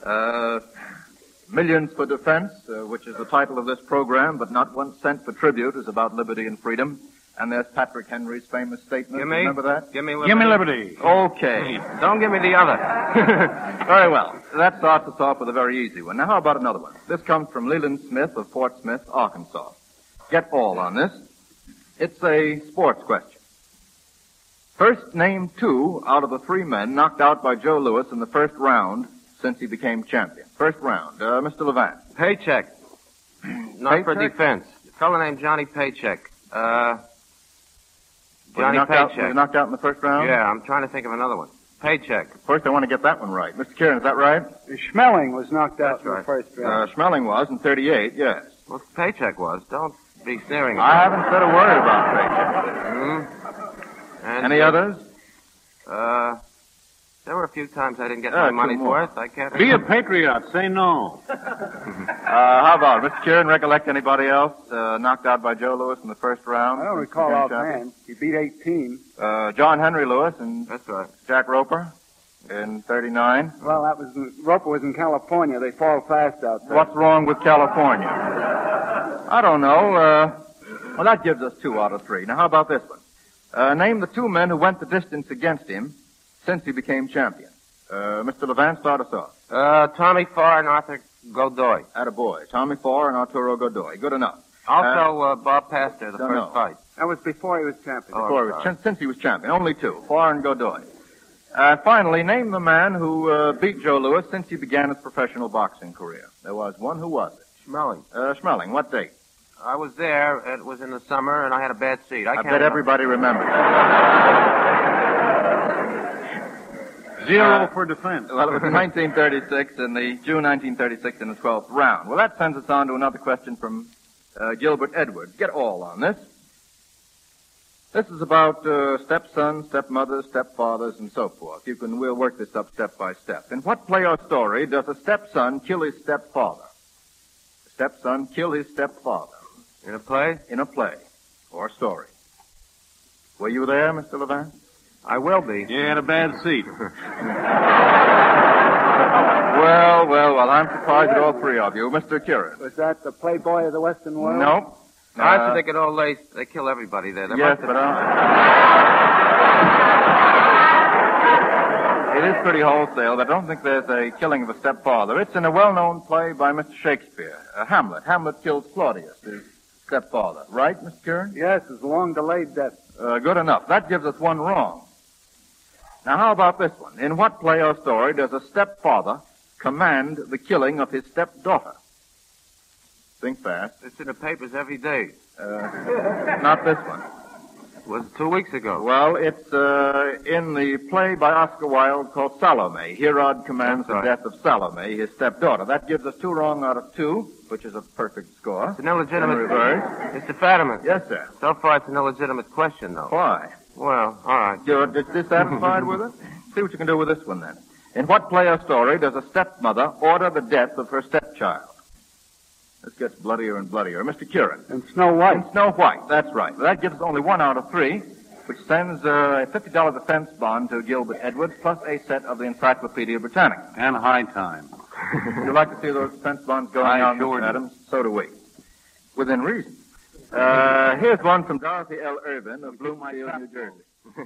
Millions for Defense, which is the title of this program, but not 1 cent for tribute, is about liberty and freedom. And there's Patrick Henry's famous statement.
Give me?
Remember that?
Give me liberty.
Give me liberty.
Okay.
Don't give me the other.
Very well. That starts us off with a very easy one. Now, how about another one? This comes from Leland Smith of Fort Smith, Arkansas. Get all on this. It's a sports question. First, name 2 out of the 3 men knocked out by Joe Louis in the first round since he became champion. First round. Mr. Levant.
Paycheck. Not for defense. A fellow named Johnny Paycheck. Johnny Paycheck.
Was he knocked out in the first round?
Yeah, I'm trying to think of another one. Paycheck.
First, I want to get that one right. Mr. Kieran, is that right?
Schmeling was knocked out in
right.
the first round.
Schmeling was in 38, yes.
Well, Paycheck was. Don't be sneering at
I
me.
haven't said a word about Paycheck.
And,
Any others?
There were a few times I didn't get my money's worth. I can't...
Be a patriot. Say no.
How about it? Mr. Kieran, recollect anybody else knocked out by Joe Louis in the first round?
I don't recall offhand. He beat 18.
John Henry Lewis and
That's right.
Jack Roper in 39.
Well, Roper was in California. They fall fast out there.
What's wrong with California? I don't know. Well, that gives us 2 out of 3. Now, how about this one? Name the 2 men who went the distance against him since he became champion. Mr. Levant, start us off.
Tommy Farr and Arthur Godoy.
Attaboy. Tommy Farr and Arturo Godoy. Good enough.
Also, Bob Pastor, the first fight.
That was before he was champion.
Since he was champion. Only 2. Farr and Godoy. Finally, name the man who beat Joe Louis since he began his professional boxing career. There was one. Who was it?
Schmeling.
Schmeling. What date?
I was there. It was in the summer, and I had a bad seat. I can't
bet everybody remembers.
Zero for defense.
Well, it was in 1936, in the June 1936 in the 12th round. Well, that sends us on to another question from Gilbert Edwards. Get all on this. This is about stepsons, stepmothers, stepfathers, and so forth. We'll work this up step by step. In what play or story does a stepson kill his stepfather? A stepson kill his stepfather.
In a play?
In a play or story. Were you there, Mr. Levant?
I will be.
You had a bad seat.
Well, I'm surprised at all three of you. Mr. Kieran.
Was that the Playboy of the Western world?
No.
After they get all laced, they kill everybody there.
Yes, but it is pretty wholesale, but I don't think there's a killing of a stepfather. It's in a well-known play by Mr. Shakespeare, Hamlet. Hamlet kills Claudius, his stepfather. Right, Mr. Kieran?
Yes, it's a long-delayed death.
Good enough. That gives us one wrong. Now, how about this one? In what play or story does a stepfather command the killing of his stepdaughter? Think fast.
It's in the papers every day.
Not this one.
It was 2 weeks ago.
Well, it's in the play by Oscar Wilde called Salome. Herod commands the death of Salome, his stepdaughter. That gives us 2 wrong out of 2, which is a perfect score.
It's an illegitimate...
In reverse.
Mr. Fadiman.
Yes, sir.
So far, it's an illegitimate question, though.
Why?
Well, all right.
You're dissatisfied with it? See what you can do with this one, then. In what play or story does a stepmother order the death of her stepchild? This gets bloodier and bloodier. Mr. Kieran.
In Snow White.
In Snow White, that's right. That gives us only 1 out of 3, which sends a $50 defense bond to Gilbert Edwards, plus a set of the Encyclopedia Britannica.
And high time.
Would you like to see those defense bonds going out, Mr. Adams? So do we. Within reason. Here's one from Dorothy L. Irvin of Bloomfield, New Jersey.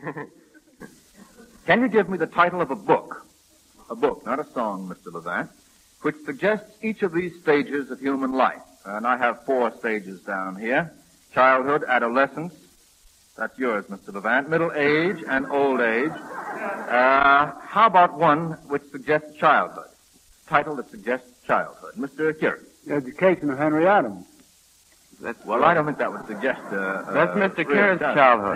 Can you give me the title of a book? A book, not a song, Mr. Levant, which suggests each of these stages of human life. And I have 4 stages down here. Childhood, adolescence. That's yours, Mr. Levant. Middle age and old age. How about one which suggests childhood? Title that suggests childhood. Mr. Kieran.
The Education of Henry Adams.
Well, I don't think that would suggest...
That's Mr. Kieran's childhood.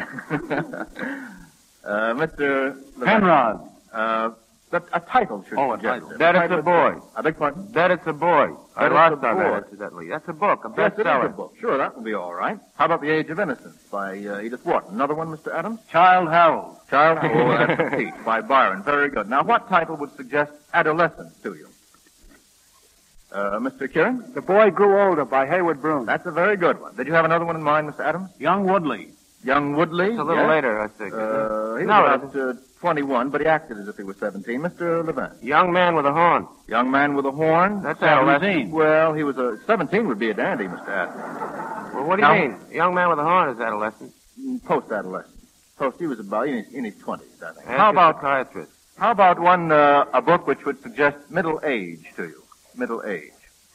Mr. Levant.
Penrod.
A title should suggest it.
That it's a boy.
I beg pardon?
That it's a boy. I lost on that, incidentally. That's a book, a
Yes, it is a
bestseller.
book. Sure, that will be all right. How about The Age of Innocence by Edith Wharton? Another one, Mr. Adams?
Child Harold.
Child Harold, that's Pete, by Byron. Very good. Now, what title would suggest adolescence to you? Mr. Kieran?
The Boy Grew Older by Hayward Broom.
That's a very good one. Did you have another one in mind, Mr. Adams?
Young Woodley.
Young Woodley?
It's a little later, I think.
He was about 21, but he acted as if he was 17. Mr. Levant?
Young Man with a Horn.
Young Man with a Horn?
That's
17.
Well, he was 17 would be a dandy, Mr. Adams.
Well, what do you mean? Young Man with a Horn is adolescent.
Post-adolescent. He was about in his 20s, I think.
How about psychiatrist?
How about one, a book which would suggest middle age to you? Middle age.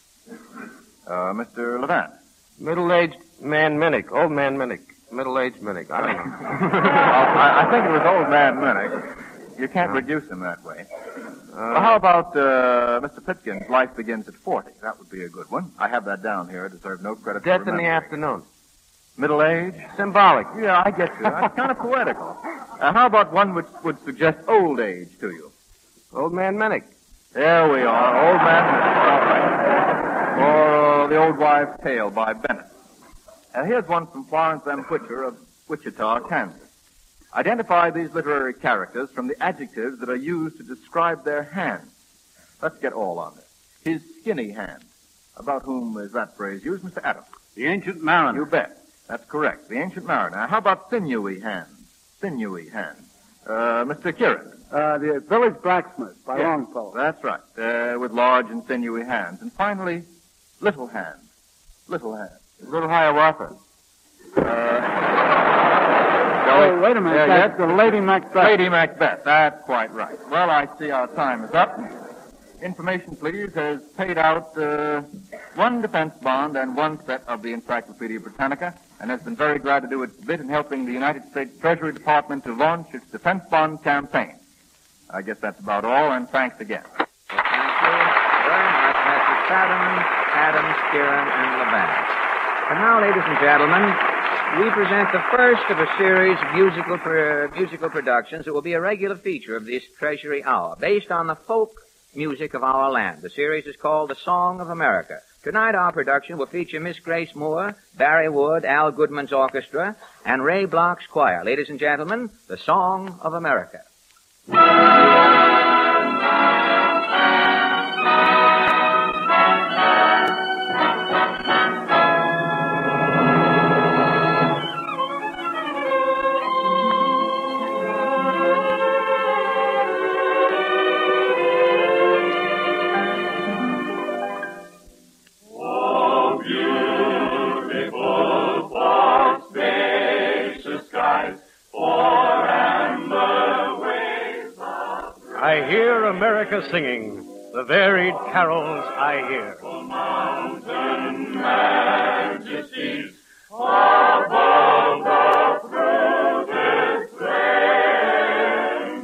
Mr. Levant?
Middle-aged Man Minnick. Old Man Minnick. Middle-aged Minnick. I don't know.
I think it was Old Man Minnick. You can't reduce him that way. Well, how about Mr. Pitkin's Life Begins at 40? That would be a good one. I have that down here. I deserve no credit
Death
for
in the Afternoon.
Middle age?
Symbolic.
Yeah, I get you. That's kind of poetical. How about one which would suggest old age to you?
Old Man Minnick.
There we are. Old Man Minnick. All right. Or The Old Wives' Tale by Bennett. Here's one from Florence M. Whitcher of Wichita, Kansas. Identify these literary characters from the adjectives that are used to describe their hands. Let's get all on this. His skinny hand. About whom is that phrase used, Mr. Adams?
The Ancient Mariner.
You bet. That's correct. The Ancient Mariner. How about sinewy hands? Sinewy hands. Mr. Kieran.
The Village Blacksmith by Longfellow.
That's right. With large and sinewy hands. And finally, little hands. Little hands.
Little Hiawatha.
Oh, wait a minute. That's the Lady Macbeth.
Lady Macbeth. That's quite right. Well, I see our time is up. Information, please, has paid out 1 defense bond and 1 set of the Encyclopedia Britannica, and has been very glad to do its bit in helping the United States Treasury Department to launch its defense bond campaign. I guess that's about all, and thanks again.
Thank you very much, Messrs. Fadiman, Adams, Kieran, and Levant. And now, ladies and gentlemen, we present the first of a series of musical productions that will be a regular feature of this Treasury Hour, based on the folk music of our land. The series is called The Song of America. Tonight our production will feature Miss Grace Moore, Barry Wood, Al Goodman's orchestra, and Ray Bloch's choir. Ladies and gentlemen, The Song of America.
I hear America singing the varied carols I hear.
Mountain majesties above the fruited plain.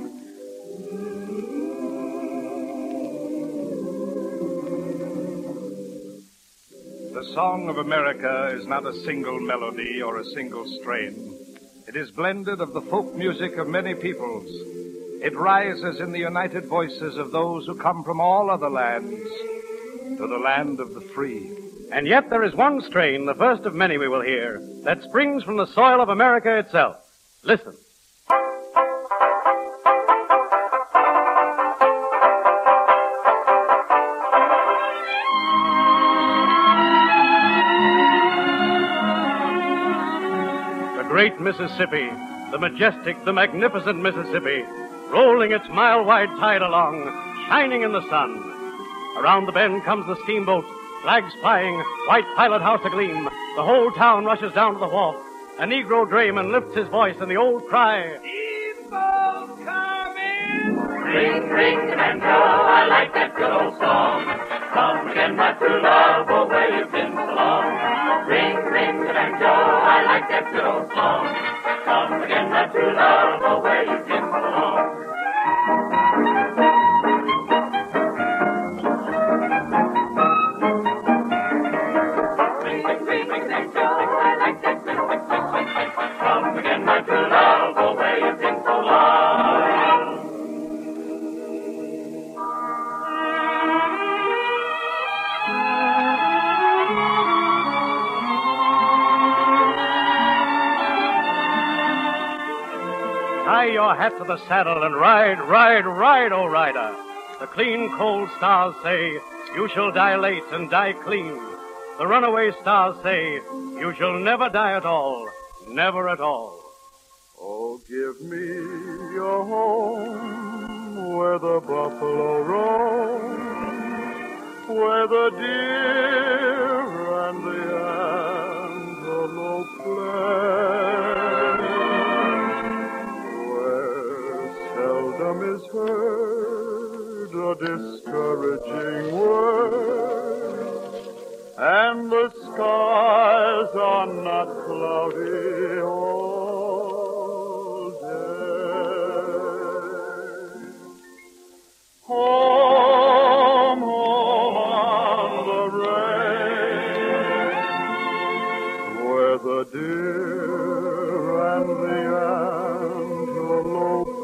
The Song of America is not a single melody or a single strain. It is blended of the folk music of many peoples. It rises in the united voices of those who come from all other lands to the land of the free.
And yet there is one strain, the first of many we will hear, that springs from the soil of America itself. Listen. The great Mississippi, the majestic, the magnificent Mississippi, rolling its mile-wide tide along, shining in the sun. Around the bend comes the steamboat, flags flying, white pilot house agleam. The whole town rushes down to the wharf. A Negro drayman lifts his voice in the old cry.
People come in. Ring, ring, the banjo, I like that good old song. Come again, my true love, oh, where you've been so long. Ring, ring, the banjo, I like that good old song. Come again, my true love, oh, where you've been so long. Ring, ring, ring, ring, banjo, I like that good old song. Come again, my true love, oh, where you've been so long.
Tie your hat to the saddle and ride, ride, ride, O rider. The clean, cold stars say, you shall die late and die clean. The runaway stars say, you shall never die at all, never at all.
Oh, give me a home where the buffalo roam, where the deer and the antelope play, where seldom is heard a discouraging word, and the skies are not cloudy all day. Home, home on the range, where the deer and the antelope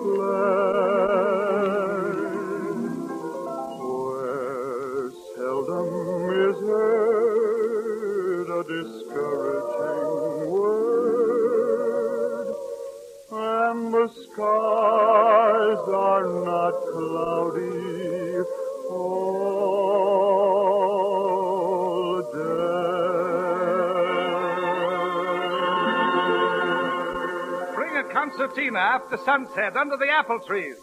play, where seldom is heard a discouraging word, and the skies are not cloudy all day.
Bring a concertina after sunset under the apple trees.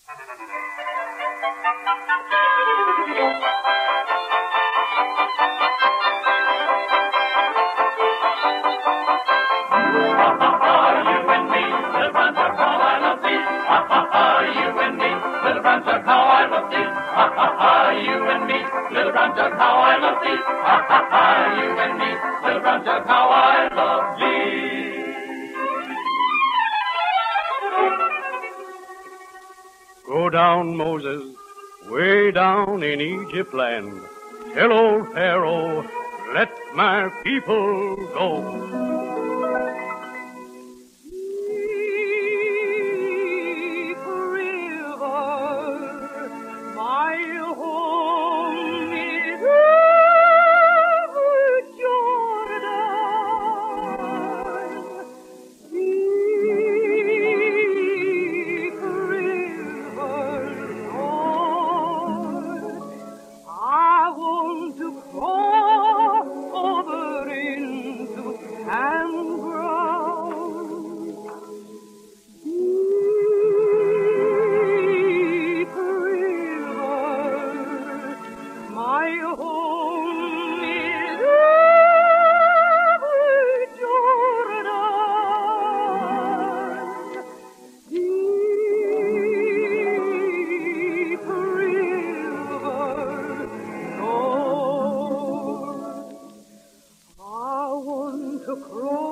Little brown jug, how I love thee. Ha, ha, ha, you and me. Little brown jug, how I love thee.
Go down, Moses, way down in Egypt land. Tell old Pharaoh, let my people go.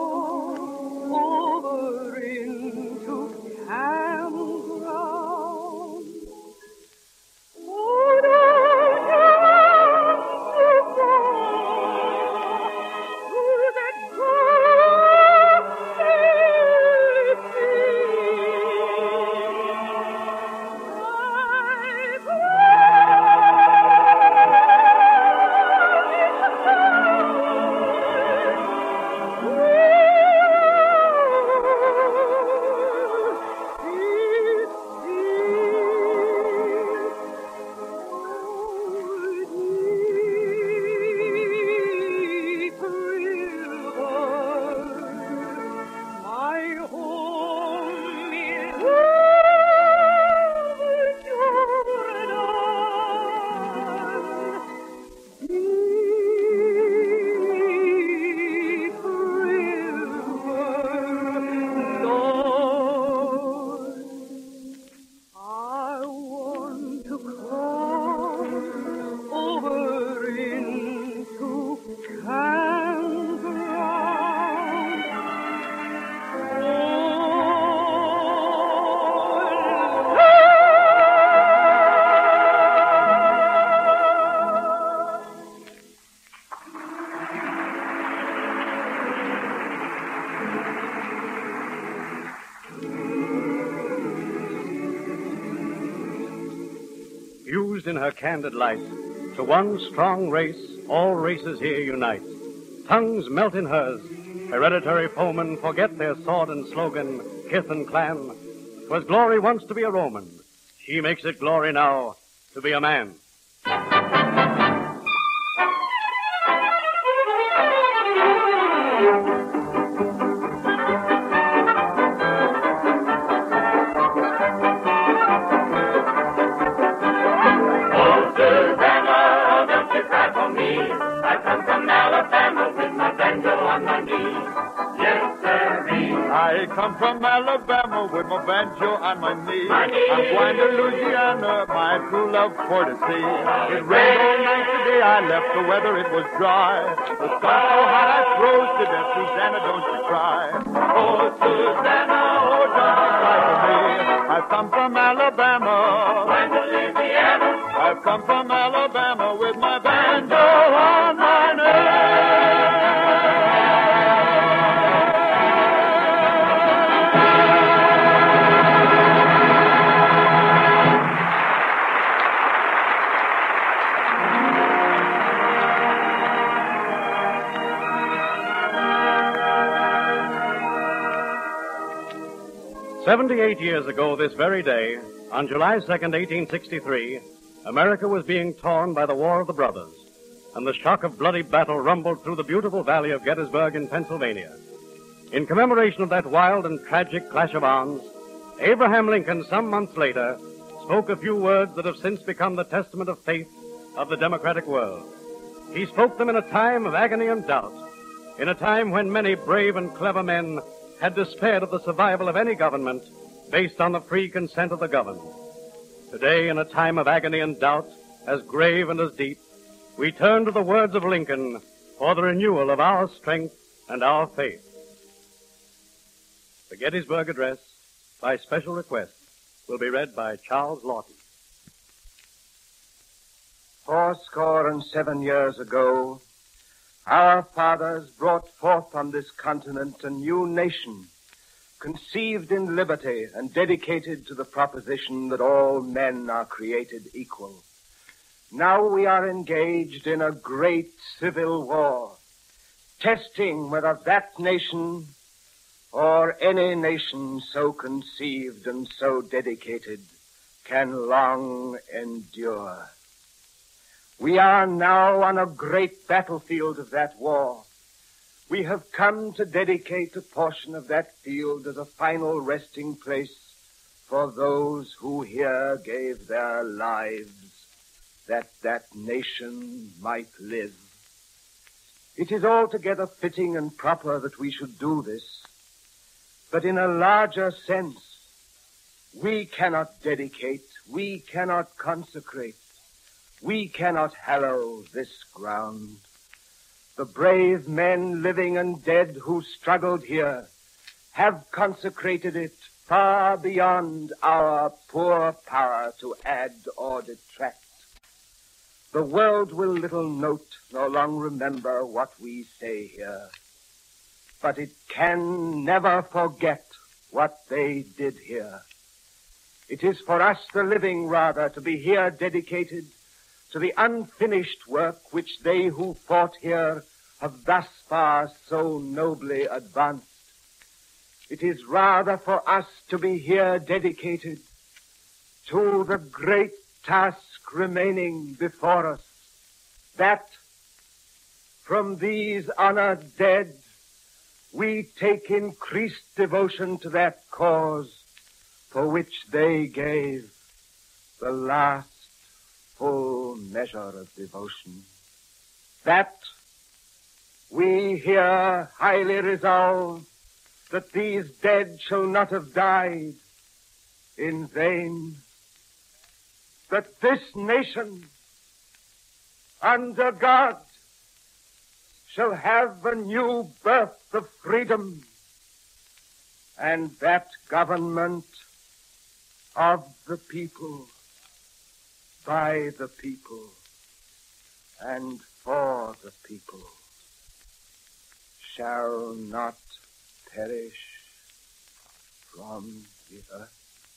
over into campground. Oh, don't you go to that
Fused in her candid light, to one strong race, all races here unite. Tongues melt in hers, hereditary foemen forget their sword and slogan, kith and clan. 'Twas glory once to be a Roman, she makes it glory now to be a man.
I come from Alabama with my banjo on my knee. I'm going to Louisiana, my true love for to see. It rained all night today, I left the weather, it was dry. The sun so hot I froze to death, Susanna, don't you cry. Oh, Susanna, oh, don't you cry for me. I've come from Alabama. Going to Louisiana. I've come from Alabama with my banjo on my knee.
"78 years ago this very day, on July 2nd, 1863, America was being torn by the War of the Brothers, and the shock of bloody battle rumbled through the beautiful valley of Gettysburg in Pennsylvania. In commemoration of that wild and tragic clash of arms, Abraham Lincoln, some months later, spoke a few words that have since become the testament of faith of the democratic world. He spoke them in a time of agony and doubt, in a time when many brave and clever men had despaired of the survival of any government based on the free consent of the governed. Today, in a time of agony and doubt, as grave and as deep, we turn to the words of Lincoln for the renewal of our strength and our faith. The Gettysburg Address, by special request, will be read by Charles Lawton.
77 years ago, our fathers brought forth on this continent a new nation, conceived in liberty and dedicated to the proposition that all men are created equal. Now we are engaged in a great civil war, testing whether that nation or any nation so conceived and so dedicated can long endure. We are now on a great battlefield of that war. We have come to dedicate a portion of that field as a final resting place for those who here gave their lives that that nation might live. It is altogether fitting and proper that we should do this, but in a larger sense, we cannot dedicate, we cannot consecrate, we cannot hallow this ground. The brave men, living and dead, who struggled here, have consecrated it far beyond our poor power to add or detract. The world will little note nor long remember what we say here, but it can never forget what they did here. It is for us, the living, rather, to be here dedicated to the unfinished work which they who fought here have thus far so nobly advanced. It is rather for us to be here dedicated to the great task remaining before us, that from these honored dead we take increased devotion to that cause for which they gave the last full measure of devotion. That we here highly resolve that these dead shall not have died in vain, that this nation, under God, shall have a new birth of freedom, and that government of the people, by the people, and for the people, shall not perish from the earth.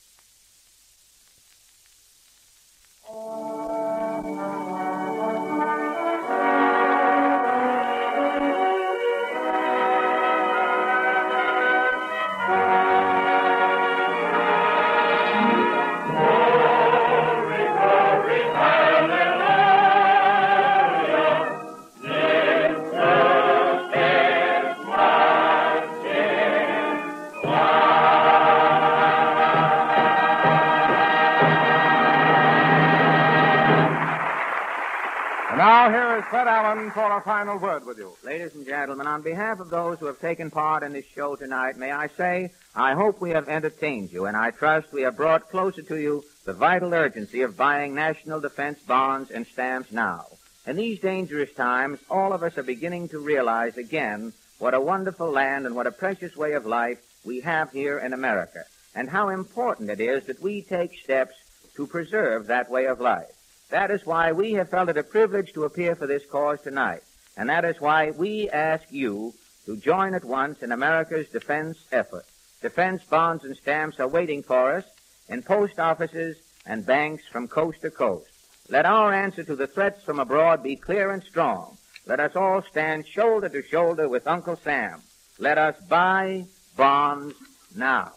Now here is Fred Allen for a final word with you.
Ladies and gentlemen, on behalf of those who have taken part in this show tonight, may I say, I hope we have entertained you, and I trust we have brought closer to you the vital urgency of buying national defense bonds and stamps now. In these dangerous times, all of us are beginning to realize again what a wonderful land and what a precious way of life we have here in America, and how important it is that we take steps to preserve that way of life. That is why we have felt it a privilege to appear for this cause tonight, and that is why we ask you to join at once in America's defense effort. Defense bonds and stamps are waiting for us in post offices and banks from coast to coast. Let our answer to the threats from abroad be clear and strong. Let us all stand shoulder to shoulder with Uncle Sam. Let us buy bonds now.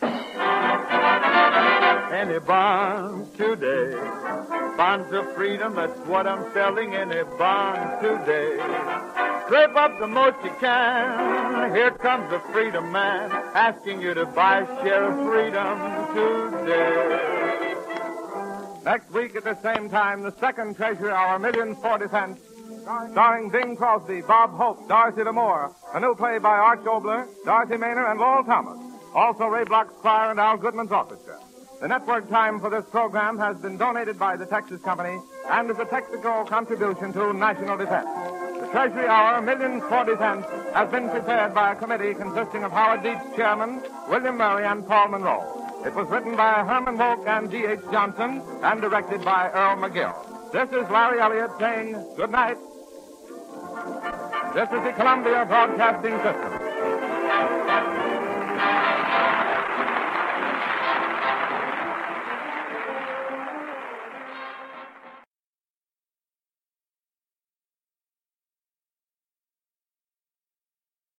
Any bonds today? Bonds of freedom, that's what I'm selling. Any bonds today? Scrape up the most you can. Here comes the freedom man, asking you to buy a share of freedom today.
Next week at the same time, the second Treasury Hour, Millions for Defense, starring Bing Crosby, Bob Hope, Dorothy L'Amour, a new play by Arch Obler, Dorothy Maynor, and Lowell Thomas. Also Ray Bloch's choir and Al Goodman's orchestra. The network time for this program has been donated by the Texas Company and is a technical contribution to national defense. The Treasury Hour, Millions for Defense, has been prepared by a committee consisting of Howard Dietz, chairman, William Murray, and Paul Monroe. It was written by Herman Wouk and D.H. Johnson and directed by Earl McGill. This is Larry Elliott saying good night. This is the Columbia Broadcasting System.